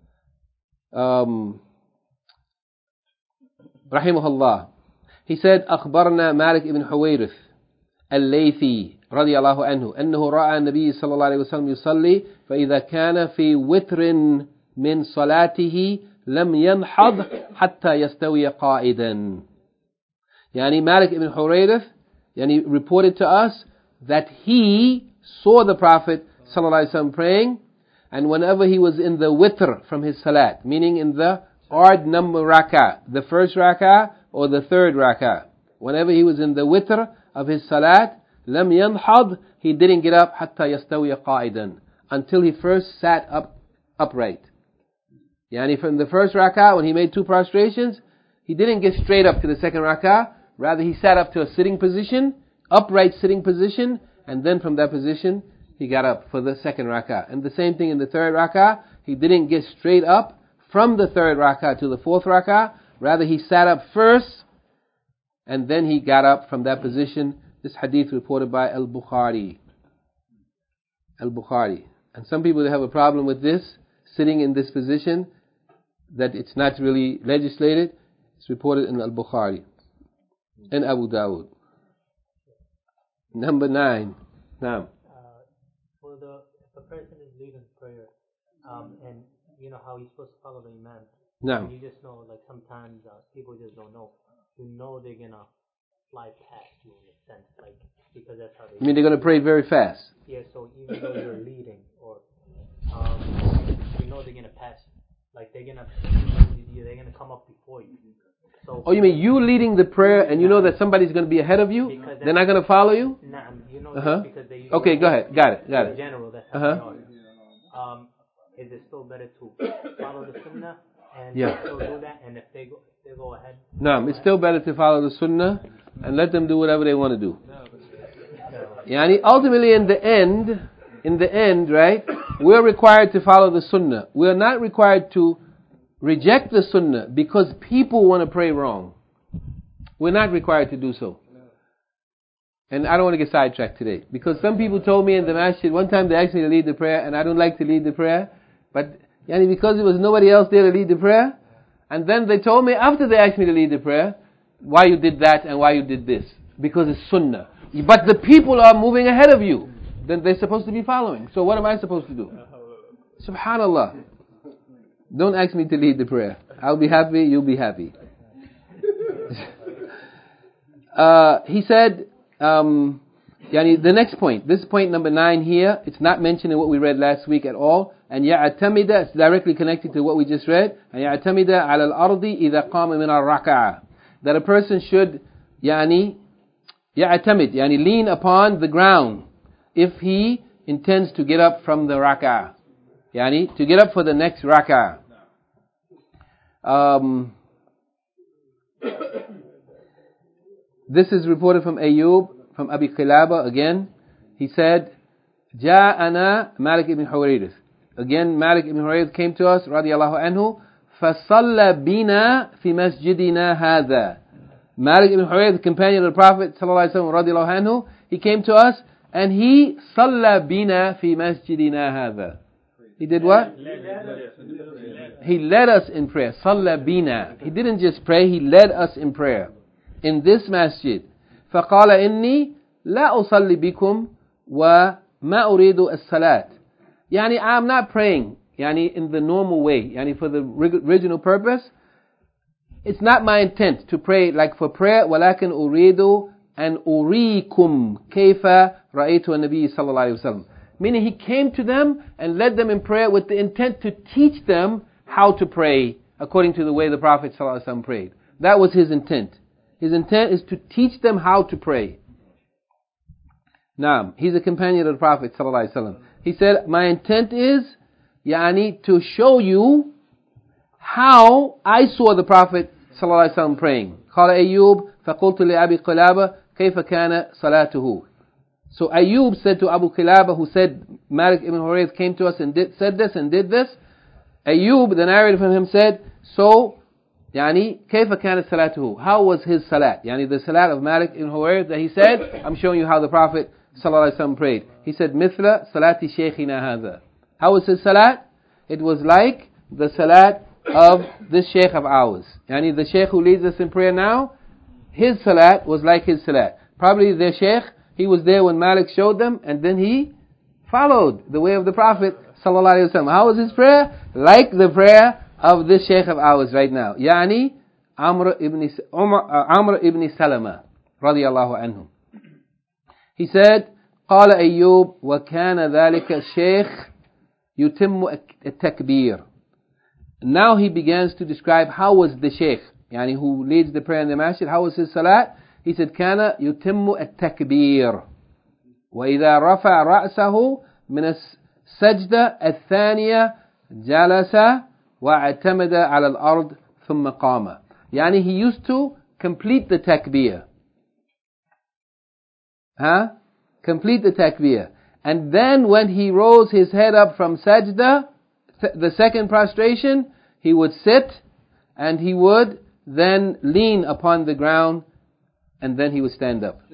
rahimahullah. He said, أخبرنا مالك بن حويرث الليثي رضي الله عنه أنه رأى النبي صلى الله عليه وسلم يصلي فإذا كان في وتر من صلاته لم ينحض حتى يستوي قائدا. Malik ibn Huwayrith reported to us that he saw the Prophet صلى الله عليه وسلم praying, and whenever he was in the witr from his salat, meaning in the odd number rak'ah, the first rak'ah or the third rak'ah, whenever he was in the witr of his salat, lam yanhad, he didn't get up hatta yastawiya qa'idan, until he first sat up upright. Yani from the first rak'ah, when he made 2 prostrations, he didn't get straight up to the second rak'ah. Rather, he sat up to a sitting position, upright sitting position, and then from that position, he got up for the second rak'ah. And the same thing in the third rak'ah, he didn't get straight up from the third rak'ah to the fourth rak'ah. Rather, he sat up first, and then he got up from that position. This hadith reported by Al-Bukhari. Al-Bukhari. And some people have a problem with this, sitting in this position, that it's not really legislated. It's reported in Al-Bukhari and Abu Dawud. Number 9. Now, if a person is leading prayer, and you know how he's supposed to follow the imam. now, You just know, like sometimes people just don't know. You know they're gonna fly past you in a sense, like because that's how they. I mean, they're going to pray very fast. Yeah, so even though you're leading, or you know they're gonna pass, like they're gonna come up before you. So. Oh, you mean you leading the prayer and you know that somebody's going to be ahead of you? They're not going to follow you? Nah, you know because they. Okay, go ahead. Got it. In general, that's how they are. Is it still better to follow the sunnah and still do that? And if they go ahead. No, it's still better to follow the sunnah and let them do whatever they want to do. Yani, ultimately, in the end, right, we're required to follow the sunnah. We're not required to reject the sunnah because people want to pray wrong. We're not required to do so. And I don't want to get sidetracked today, because some people told me in the masjid, one time they asked me to lead the prayer, and I don't like to lead the prayer, but yani, because there was nobody else there to lead the prayer, and then they told me after they asked me to lead the prayer, why you did that and why you did this. Because it's sunnah. But the people are moving ahead of you. Then they're supposed to be following. So what am I supposed to do? Subhanallah. Don't ask me to lead the prayer. I'll be happy, you'll be happy. He said, the next point, this point number 9 here, it's not mentioned in what we read last week at all. And يَعْتَمِدَ, it's directly connected to what we just read. And يَعْتَمِدَ عَلَى الْأَرْضِ إِذَا قَامَ مِنَ الرَّكَعَةِ, that a person should يَعْتَمِد, lean upon the ground if he intends to get up from the rak'ah. To get up for the next rak'ah. This is reported from Ayyub, from Abi Qilaba again. He said, جاءنا Malik ibn Huwayrith. Again, Malik ibn Huwayrith came to us, radiyallahu anhu, فَصَلَّى بِنَا فِي مَسْجِدِنَا هَذَا. Malik ibn Huwayrith, the companion of the Prophet, sallallahu alaihi wasallam, radiyallahu anhu, he came to us, and he صَلَّى بِنَا فِي مَسْجِدِنَا هَذَا. He did what? He led us in prayer. صَلَّى بِنَا. He didn't just pray, he led us in prayer. In this masjid. فَقَالَ إِنِّي لَا أُصَلِّ بِكُمْ وَمَا أُرِيدُ الصَّلَاةِ. I'm not praying in the normal way, for the original purpose. It's not my intent to pray like for prayer. وَلَكِنْ أُرِيدُ أَنْ أُرِيكُمْ كَيْفَ رَأَيْتُ النَّبِيِّ صَلَّى اللَّهُ عَلَيْهِ وَسَلَّمَ. Meaning he came to them and led them in prayer with the intent to teach them how to pray according to the way the Prophet ﷺ prayed. That was his intent. His intent is to teach them how to pray. Naam, he's a companion of the Prophet ﷺ. He said, my intent is to show you how I saw the Prophet ﷺ praying. قال أيوب فقلت لأبي قلابة كيف كان صلاته. So Ayyub said to Abu Qilaba, who said Malik ibn Huwayrith came to us and said this and did this. Ayyub, the narrator from him, said, so كيف كانت صلاته? How was his salat? The salat of Malik ibn Huwayrith that he said, I'm showing you how the Prophet ﷺ prayed. He said, مثل صلاة شيخنا هذا. How was his salat? It was like the salat of this sheikh of ours. The sheikh who leads us in prayer now, his salat was like his salat. Probably their sheikh, he was there when Malik showed them, and then he followed the way of the Prophet ﷺ. How was his prayer? Like the prayer of this sheikh of ours right now. Amr ibn Salama radiyallahu anhu. He said, قال أيوب وكان ذلك الشيخ يتم التكبير. Now he begins to describe how was the sheikh, who leads the prayer in the masjid, how was his salat? He said, كان يتم التكبير وإذا رفع رأسه من السجدة الثانية جلس واعتمد على الأرض ثم قام. يعني he used to complete the takbir. Complete the takbir. And then when he rose his head up from sajda, the second prostration, he would sit and he would then lean upon the ground and then he would stand up.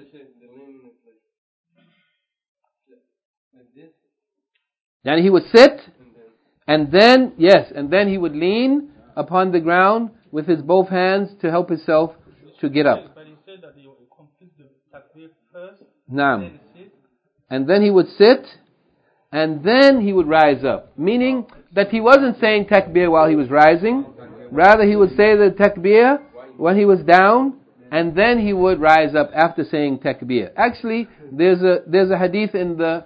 And he would sit and then, and then he would lean upon the ground with his both hands to help himself to get up. But he said that you complete the takbir first, Naam. then sit. And then he would sit and then he would rise up. Meaning that he wasn't saying takbir while he was rising. Rather he would say the takbir when he was down and then he would rise up after saying takbir. Actually, there's a hadith in the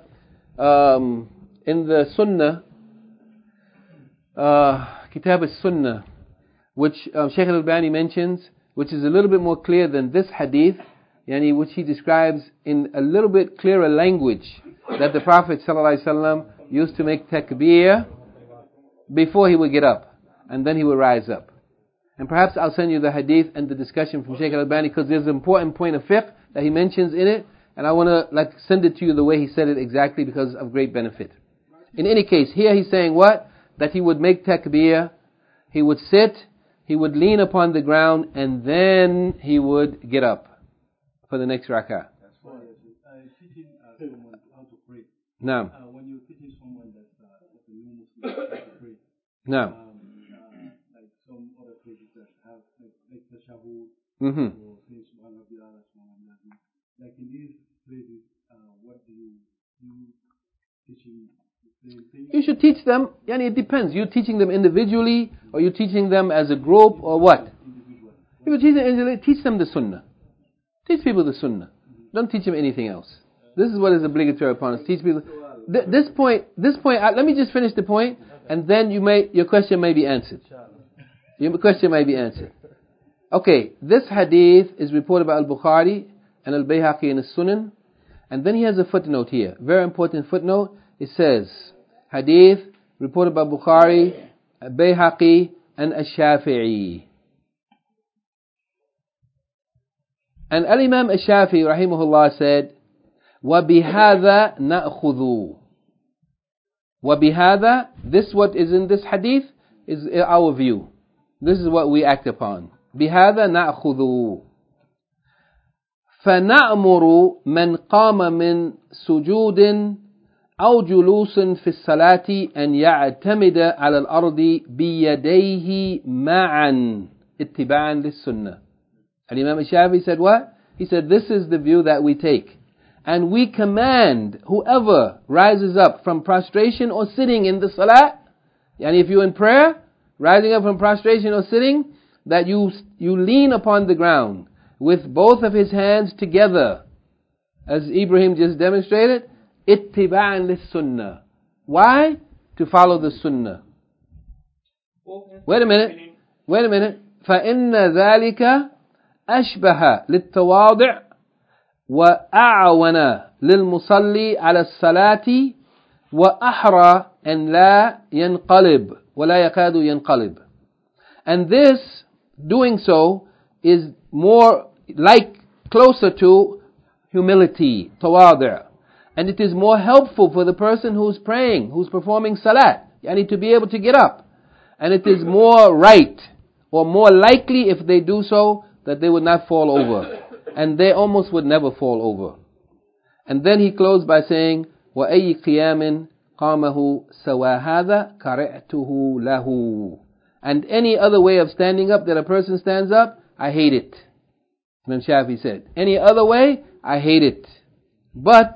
Sunnah, Kitab al-Sunnah, which Shaykh al-Albani mentions, which is a little bit more clear than this hadith, which he describes in a little bit clearer language, that the Prophet ﷺ used to make takbir before he would get up, and then he would rise up. And perhaps I'll send you the hadith and the discussion from Shaykh al-Albani, because there's an important point of fiqh that he mentions in it, and I want to send it to you the way he said it exactly, because of great benefit. In any case, here he's saying what? That he would make takbir, he would sit, he would lean upon the ground, and then he would get up for the next rak'ah. That's why teaching someone how to pray. Naam. When you're teaching someone that's a new Muslim how to pray, Naam. like some other places that have like the Shahud, Mm-hmm. or say Subhanallah, Subhanallah. Like in these places, what do you teaching the same thing? You should teach them, it depends. You're teaching them individually, or you're teaching them as a group, or what? If you teach them individually, teach them the sunnah. Teach people the sunnah. Don't teach them anything else. This is what is obligatory upon us. Teach people. This point, let me just finish the point, and then your question may be answered. Your question may be answered. Okay, this hadith is reported by Al-Bukhari and Al-Bayhaqi in As-Sunan, and then he has a footnote here. Very important footnote. It says, hadith reported by Bukhari, Bayhaqi, and Ash-Shafi'i. And Al-Imam Ash-Shafi'i rahimahullah said, وَبِهَذَا نَأْخُذُ. وَبِهَذَا, this what is in this hadith is our view. This is what we act upon. بِهَذَا نَأْخُذُ. فَنَأْمُرُ مَنْ قَامَ مِنْ سُجُودٍ أو جلوس في الصلاة أن يعتمد على الأرض بيديه معا اتباعا للسنة. And Imam Shafi'i said what? He said this is the view that we take. And we command whoever rises up from prostration or sitting in the salat, and if you're in prayer, rising up from prostration or sitting, that you lean upon the ground with both of his hands together, as Ibrahim just demonstrated, ittiba'an lis-sunnah. Why? To follow the sunnah. Wait a minute. فَإِنَّ ذَلِكَ أَشْبَهَ لِلتَّوَاضِعِ وَأَعْوَنَ لِلْمُصَلِّي عَلَى الصَّلَاةِ وَأَحْرَى أَنْ لَا يَنْقَلِبْ وَلَا يَكَادُ يَنْقَلِبْ. And this, doing so, is more closer to humility, tawadi'. And it is more helpful for the person who's praying, who's performing salat, to be able to get up. And it is more right, or more likely if they do so, that they would not fall over. And they almost would never fall over. And then he closed by saying, وَأَيِّ قِيَامٍ قَامَهُ سَوَى هَذَا كَرِعْتُهُ لَهُ. And any other way of standing up that a person stands up, I hate it. Imam Shafi said, any other way, I hate it. But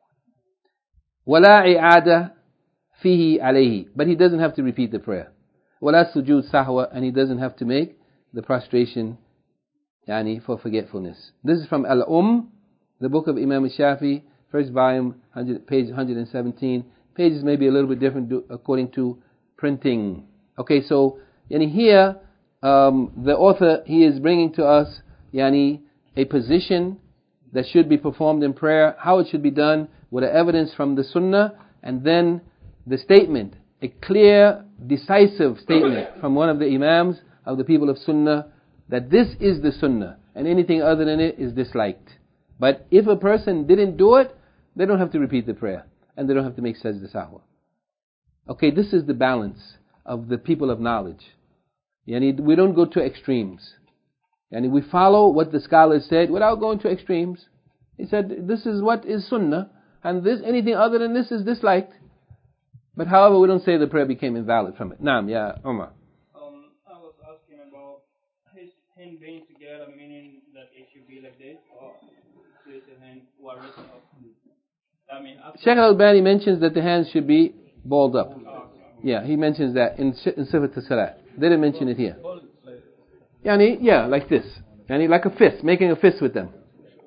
وَلَا إِعَادَةَ فِيهِ عَلَيْهِ. But he doesn't have to repeat the prayer. وَلَا سُجُود سَهْوَ. And he doesn't have to make the prostration for forgetfulness. This is from the book of Imam Shafi, first volume, page 117. Pages may be a little bit different according to printing. Okay, so here the author, he is bringing to us a position that should be performed in prayer, how it should be done, with the evidence from the Sunnah, and then the statement a clear, decisive statement from one of the Imams of the people of Sunnah that this is the Sunnah and anything other than it is disliked. But if a person didn't do it, they don't have to repeat the prayer and they don't have to make sajda sahwa. Okay, this is the balance of the people of knowledge. We don't go to extremes. We follow what the scholars said without going to extremes. He said, this is what is Sunnah, and this anything other than this is disliked. But however, we don't say the prayer became invalid from it. Naam, ya Umar. I was asking about him being together, meaning that it should be like this, or place your hand while raising up. I mean, Shaykh al-Albani mentions that the hands should be balled up. Yeah, he mentions that in Sifat al-Salat. They didn't mention it here. Like this. Like a fist, making a fist with them.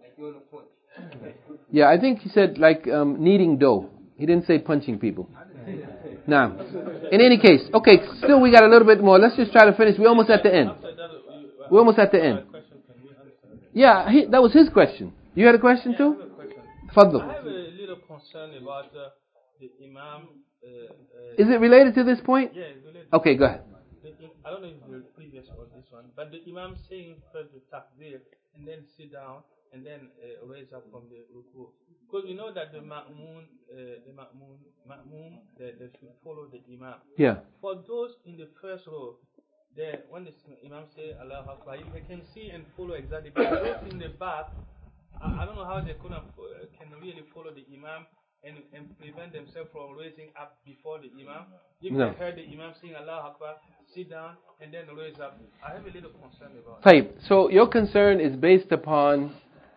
Yeah, I think he said like kneading dough. He didn't say punching people. Now, in any case, okay, still we got a little bit more. Let's just try to finish. We're almost at the end. We're almost at the end. Yeah, that was his question. You had a question too? Fadl. I have a little concern about the Imam. Is it related to this point? Yeah, it's related. Okay, go ahead. I don't know if it's the previous or this one, but the Imam saying first the takbir and then sit down and then raise up from the ruku. Because we know that the ma'moon, they should follow the Imam. Yeah. For those in the first row, when the Imam say Allah Akbar, they can see and follow exactly. But those in the back, I don't know how they can really follow the Imam and prevent themselves from raising up before the Imam. If they heard the Imam saying Allah Akbar, sit down and then raise up. I have a little concern about that. So your concern is based upon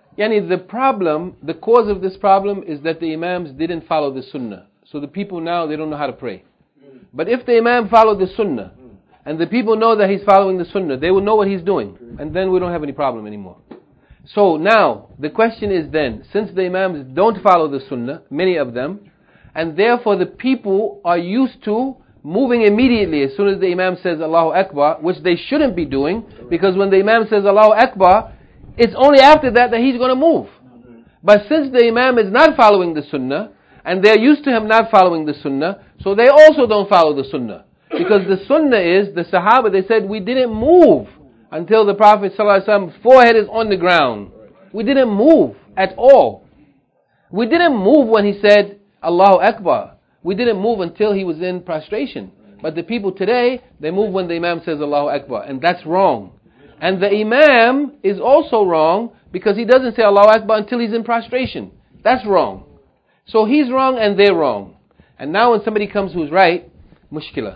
the cause of this problem is that the Imams didn't follow the Sunnah. So the people now, they don't know how to pray. But if the Imam followed the Sunnah, and the people know that he's following the Sunnah, they will know what he's doing. And then we don't have any problem anymore. So now, the question is then, since the Imams don't follow the Sunnah, many of them, and therefore the people are used to moving immediately as soon as the Imam says Allahu Akbar, which they shouldn't be doing, because when the Imam says Allahu Akbar, it's only after that he's going to move. But since the Imam is not following the Sunnah, and they're used to him not following the Sunnah, so they also don't follow the Sunnah. Because the Sunnah is, the Sahaba, they said, we didn't move until the Prophet ﷺ's forehead is on the ground. We didn't move at all. We didn't move when he said Allahu Akbar. We didn't move until he was in prostration. But the people today, they move when the Imam says Allahu Akbar. And that's wrong. And the Imam is also wrong because he doesn't say Allahu Akbar until he's in prostration. That's wrong. So he's wrong and they're wrong. And now when somebody comes who's right, mushkila.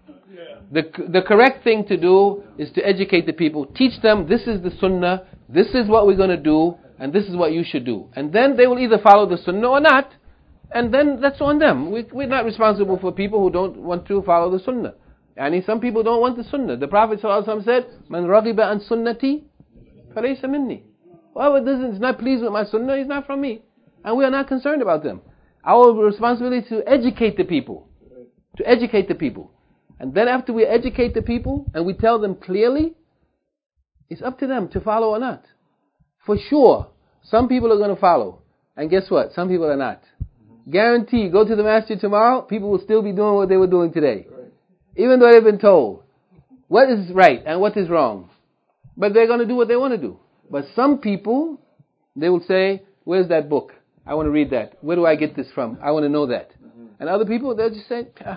The correct thing to do is to educate the people. Teach them, this is the Sunnah, this is what we're going to do, and this is what you should do. And then they will either follow the Sunnah or not. And then that's on them. We're not responsible for people who don't want to follow the Sunnah. And some people don't want the Sunnah. The Prophet ﷺ said, Man raghiba an sunnati, falaysa minni. Whoever is not pleased with my Sunnah, he's not from me. And we are not concerned about them. Our responsibility is to educate the people. To educate the people. And then after we educate the people and we tell them clearly, it's up to them to follow or not. For sure, some people are going to follow. And guess what? Some people are not. Guarantee, go to the masjid tomorrow, people will still be doing what they were doing today. Even though they've been told what is right and what is wrong. But they're going to do what they want to do. But some people, they will say, where's that book? I want to read that. Where do I get this from? I want to know that. And other people, they'll just say, that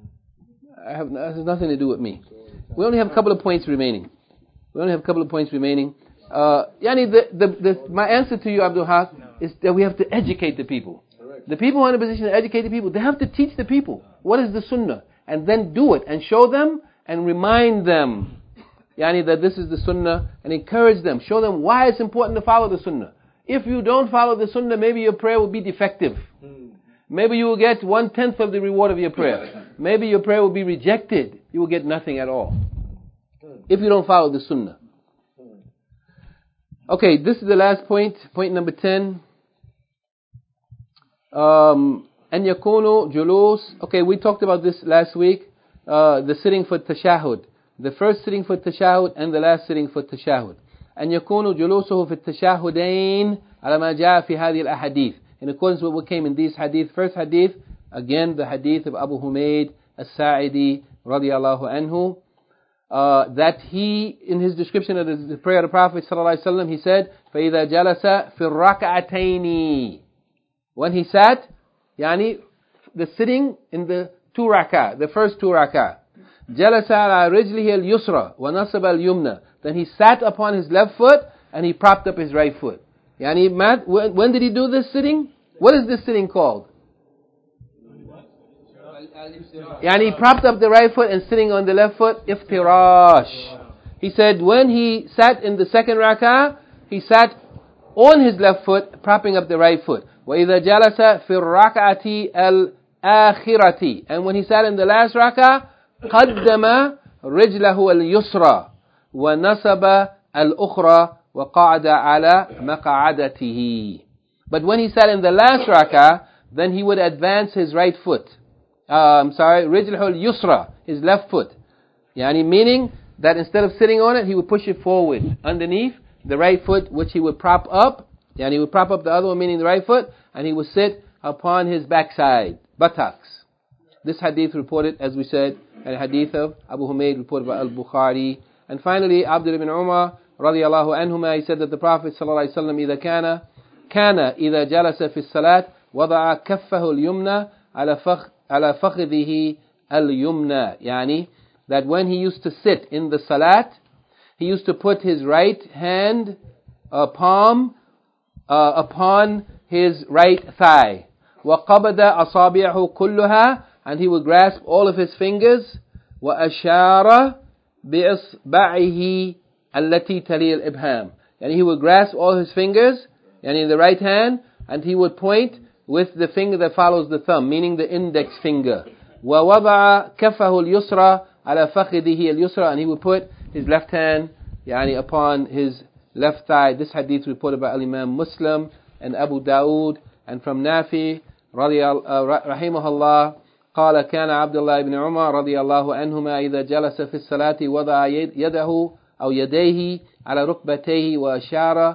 has nothing to do with me. We only have a couple of points remaining. My answer to you, Abdul Haq, is that we have to educate the people. The people who are in a position to educate the people, they have to teach the people what is the Sunnah, and then do it, and show them, and remind them that this is the Sunnah, and encourage them, show them why it's important to follow the Sunnah. If you don't follow the Sunnah, maybe your prayer will be defective. Maybe you will get 1/10 of the reward of your prayer. Maybe your prayer will be rejected. You will get nothing at all. If you don't follow the Sunnah. Okay, this is the last point. Point number 10. أن يكونوا جلوس. Okay, we talked about this last week. The sitting for tashahud. The first sitting for tashahud and the last sitting for tashahud. أن يكونوا جلوسه في التشهدين على ما جاء في هذه الأحاديث. In accordance with what came in these hadith. First hadith, again the hadith of Abu Humayd As-Sa'idi radiyallahu anhu, that he, in his description of the prayer of the Prophet ﷺ, he said, فَإِذَا جَلَسَ فِي الرَّكْعَتَيْنِ, when he sat, yani the sitting in the 2 rak'ah, the first 2 rak'ah, جَلَسَ عَلَى رِجْلِهِ الْيُسْرَى وَنَصَبَ الْيُمْنَى, then he sat upon his left foot and he propped up his right foot. Yani, when did he do this sitting? What is this sitting called? Yani, he propped up the right foot and sitting on the left foot, iftirash. He said when he sat in the second rak'ah, he sat on his left foot, propping up the right foot. وَإِذَا جَلَسَ فِي الرَّكْعَةِ الْآخِرَةِ, and when he sat in the last rak'ah, قَدَّمَ رِجْلَهُ الْيُسْرَى وَنَصَبَ الْأُخْرَى وَقَعَدَ عَلَى مَقَعَدَتِهِ. But when he sat in the last rak'ah, then he would advance his right foot. رِجْلَهُ الْيُسْرَى, his left foot. Yani, meaning that instead of sitting on it, he would push it forward underneath the right foot, which he would prop up. Yani, he would prop up the other one, meaning the right foot, and he would sit upon his backside, buttocks. This hadith reported, as we said, a hadith of Abu Humayd, reported by Al-Bukhari. And finally, Abdullah ibn Umar radiyallahu anhuma, he said that the Prophet sallallahu alaihi wasallam إذا كان إذا جلس في الصلاة وضع كفه اليمنى على فخذه اليمنى. Yani, that when he used to sit in the salat, he used to put his right hand palm upon his right thigh. وَقَبَضَ أَصَابِعَهُ كُلُّهَا, and he would grasp all of his fingers. وَأَشَارَ بِإِصْبَعِهِ الَّتِي تَلِي الْإِبْهَامِ, and he would grasp all his fingers, and in the right hand, and he would point with the finger that follows the thumb, meaning the index finger. وَوَضَعَ كَفَهُ الْيُسْرَى عَلَى فَخِذِهِ الْيُسْرَى, and he would put his left hand yani upon his left thigh. This hadith reported by Imam Muslim and Abu Dawood. And from Nafi rahimahullah, قال كان عبد الله بن عمر رضي الله عنهما إذا جلس في الصلاة وضع يده أو يديه على ركبتيه وأشار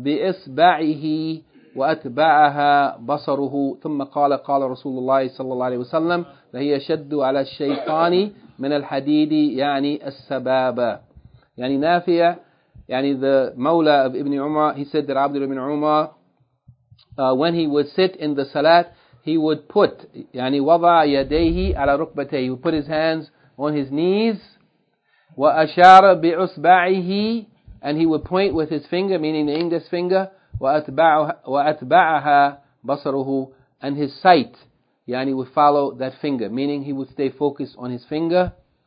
بإصبعه وأتبعها بصره ثم قال قال رسول الله صلى الله عليه وسلم لهي شد على الشيطان من الحديد يعني السبابة. يعني Nafi, yani the Mawla of Ibn Umar, he said that Abdullah ibn Umar, when he would sit in the salat, he would put يعني وضع يديه على ركبتيه, he would put his hands on his knees, وأشار بإصبعه, and he would point with his finger, meaning the index finger, وأتبعها بصره, and his sight يعني would follow that finger, meaning he would stay focused on his finger.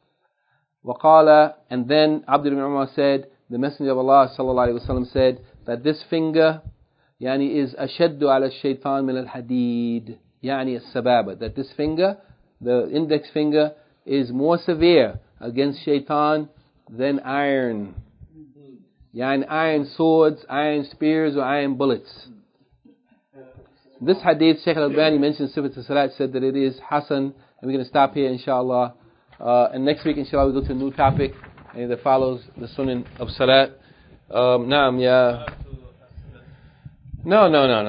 وقال, and then Abdullah ibn Umar said, the Messenger of Allah sallallahu alaihi wasallam said that this finger يعني is أشد على الشيطان من الحديد يعني السبابة, that this finger, the index finger, is more severe against shaitan than iron. Yani iron swords, iron spears, or iron bullets. This hadith, Shaykh al-Albani mentioned Sifat al-Salat, said that it is Hasan, and we're going to stop here inshallah. And next week inshallah we'll go to a new topic, and that follows the Sunan of Salat. Naam, yeah. No.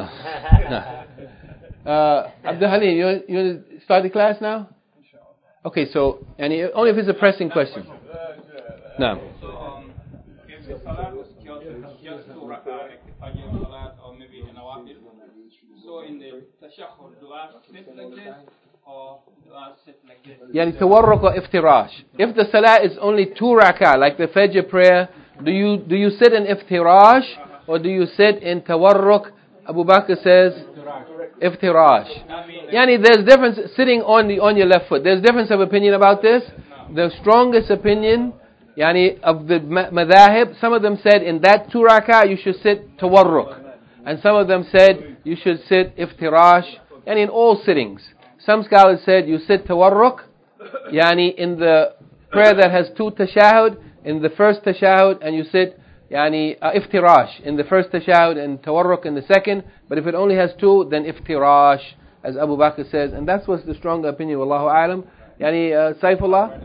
Abdul Halim, you want to start the class now? Okay, so, and only if it's a pressing question. Naam. If the salat was just 2 rak'ah, like the Fajr salat or maybe the Nawafil, so in the tashahhud, do I sit like this or do I sit like this? Yani tawarruk or iftirash. If the salat is only 2 rak'ah, like the Fajr prayer, do you sit in iftirash or do you sit in tawarruk? Abu Bakr says iftirash. Yani there's difference sitting on your left foot. There's difference of opinion about this. The strongest opinion yani of the madhahib, some of them said in that 2 rak'ah you should sit tawarruk, and some of them said you should sit iftirash, and in all sittings. Some scholars said you sit tawarruk yani in the prayer that has 2 tashahud, in the first tashahud, and you sit yani iftirash in the first tashahud and tawarruk in the second. But if it only has 2, then iftirash, as Abu Bakr says, and that's what's the stronger opinion. Wallahu a'lam. Yani Saifullah.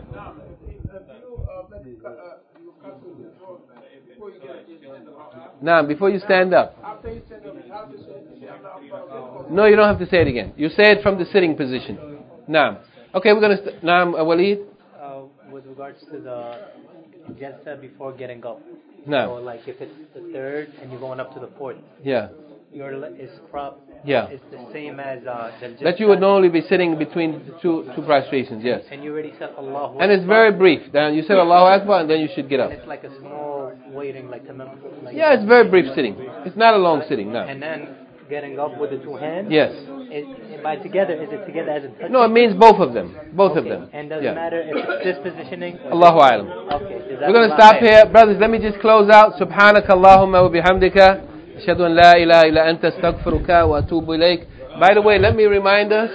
Now, before you stand up. No, you don't have to say it again. You say it from the sitting position. Now. Okay, we're going to... Naam, Walid? With regards to the jalsa before getting up. No. So like if it's the third and you're going up to the fourth, Yeah. your leg is cropped. Yeah. It's the same as the That you would normally be sitting between two prostrations, yes. And you already said Allahu And it's very brief. Then you said Allahu Akbar and then you should get up. And it's like a small waiting, like to like Yeah, it's very brief sitting. It's not a long sitting, no. And then getting up with the two hands. Yes. By together, is it together as in touching? No, it means both of them. Both of them. And doesn't matter if it's this positioning? Allahu A'lam. Okay. We're going to stop here. Brothers, let me just close out. Subhanaka Allahumma wa bihamdika. Ashhadu an la ilaha illa anta astaghfiruka wa atubu ilayk. By the way, let me remind us,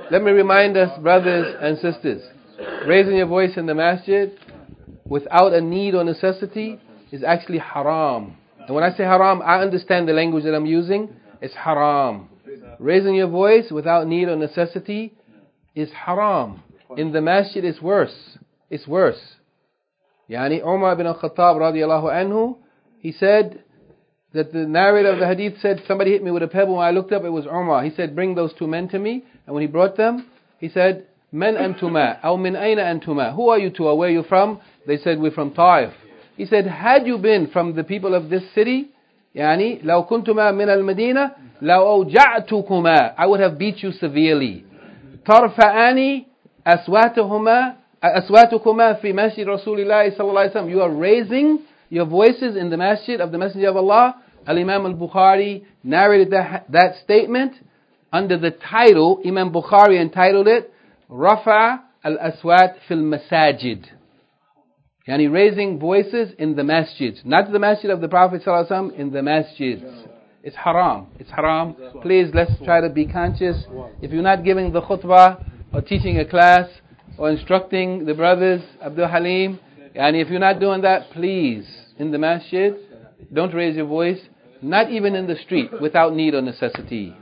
brothers and sisters, raising your voice in the masjid without a need or necessity is actually haram. And when I say haram, I understand the language that I'm using. It's haram. Raising your voice without need or necessity is haram. In the masjid, it's worse. It's worse. Yani Umar ibn al-Khattab radiallahu anhu, he said that the narrator of the hadith said, somebody hit me with a pebble. When I looked up, it was Umar. He said, bring those two men to me. And when he brought them, he said, Man antuma, aw min ayna antuma. Who are you two, or where are you from? They said, we're from Taif. He said, had you been from the people of this city, يعني لو كنتما من المدينة لو أوجعتكما, I would have beat you severely. ترفعاني أصواتكما في مسجد رسول الله صلى الله عليه وسلم. You are raising your voices in the masjid of the Messenger of Allah. Al-Imam al-Bukhari narrated that statement under the title, Imam Bukhari entitled it, Rafa al-Aswat fil Masajid. Yani raising voices in the masjids. Not the masjid of the Prophet ﷺ, in the masjids. It's haram. It's haram. Please, let's try to be conscious. If you're not giving the khutbah, or teaching a class, or instructing the brothers, Abdul Halim, and if you're not doing that, please, in the masjid, don't raise your voice. Not even in the street, without need or necessity.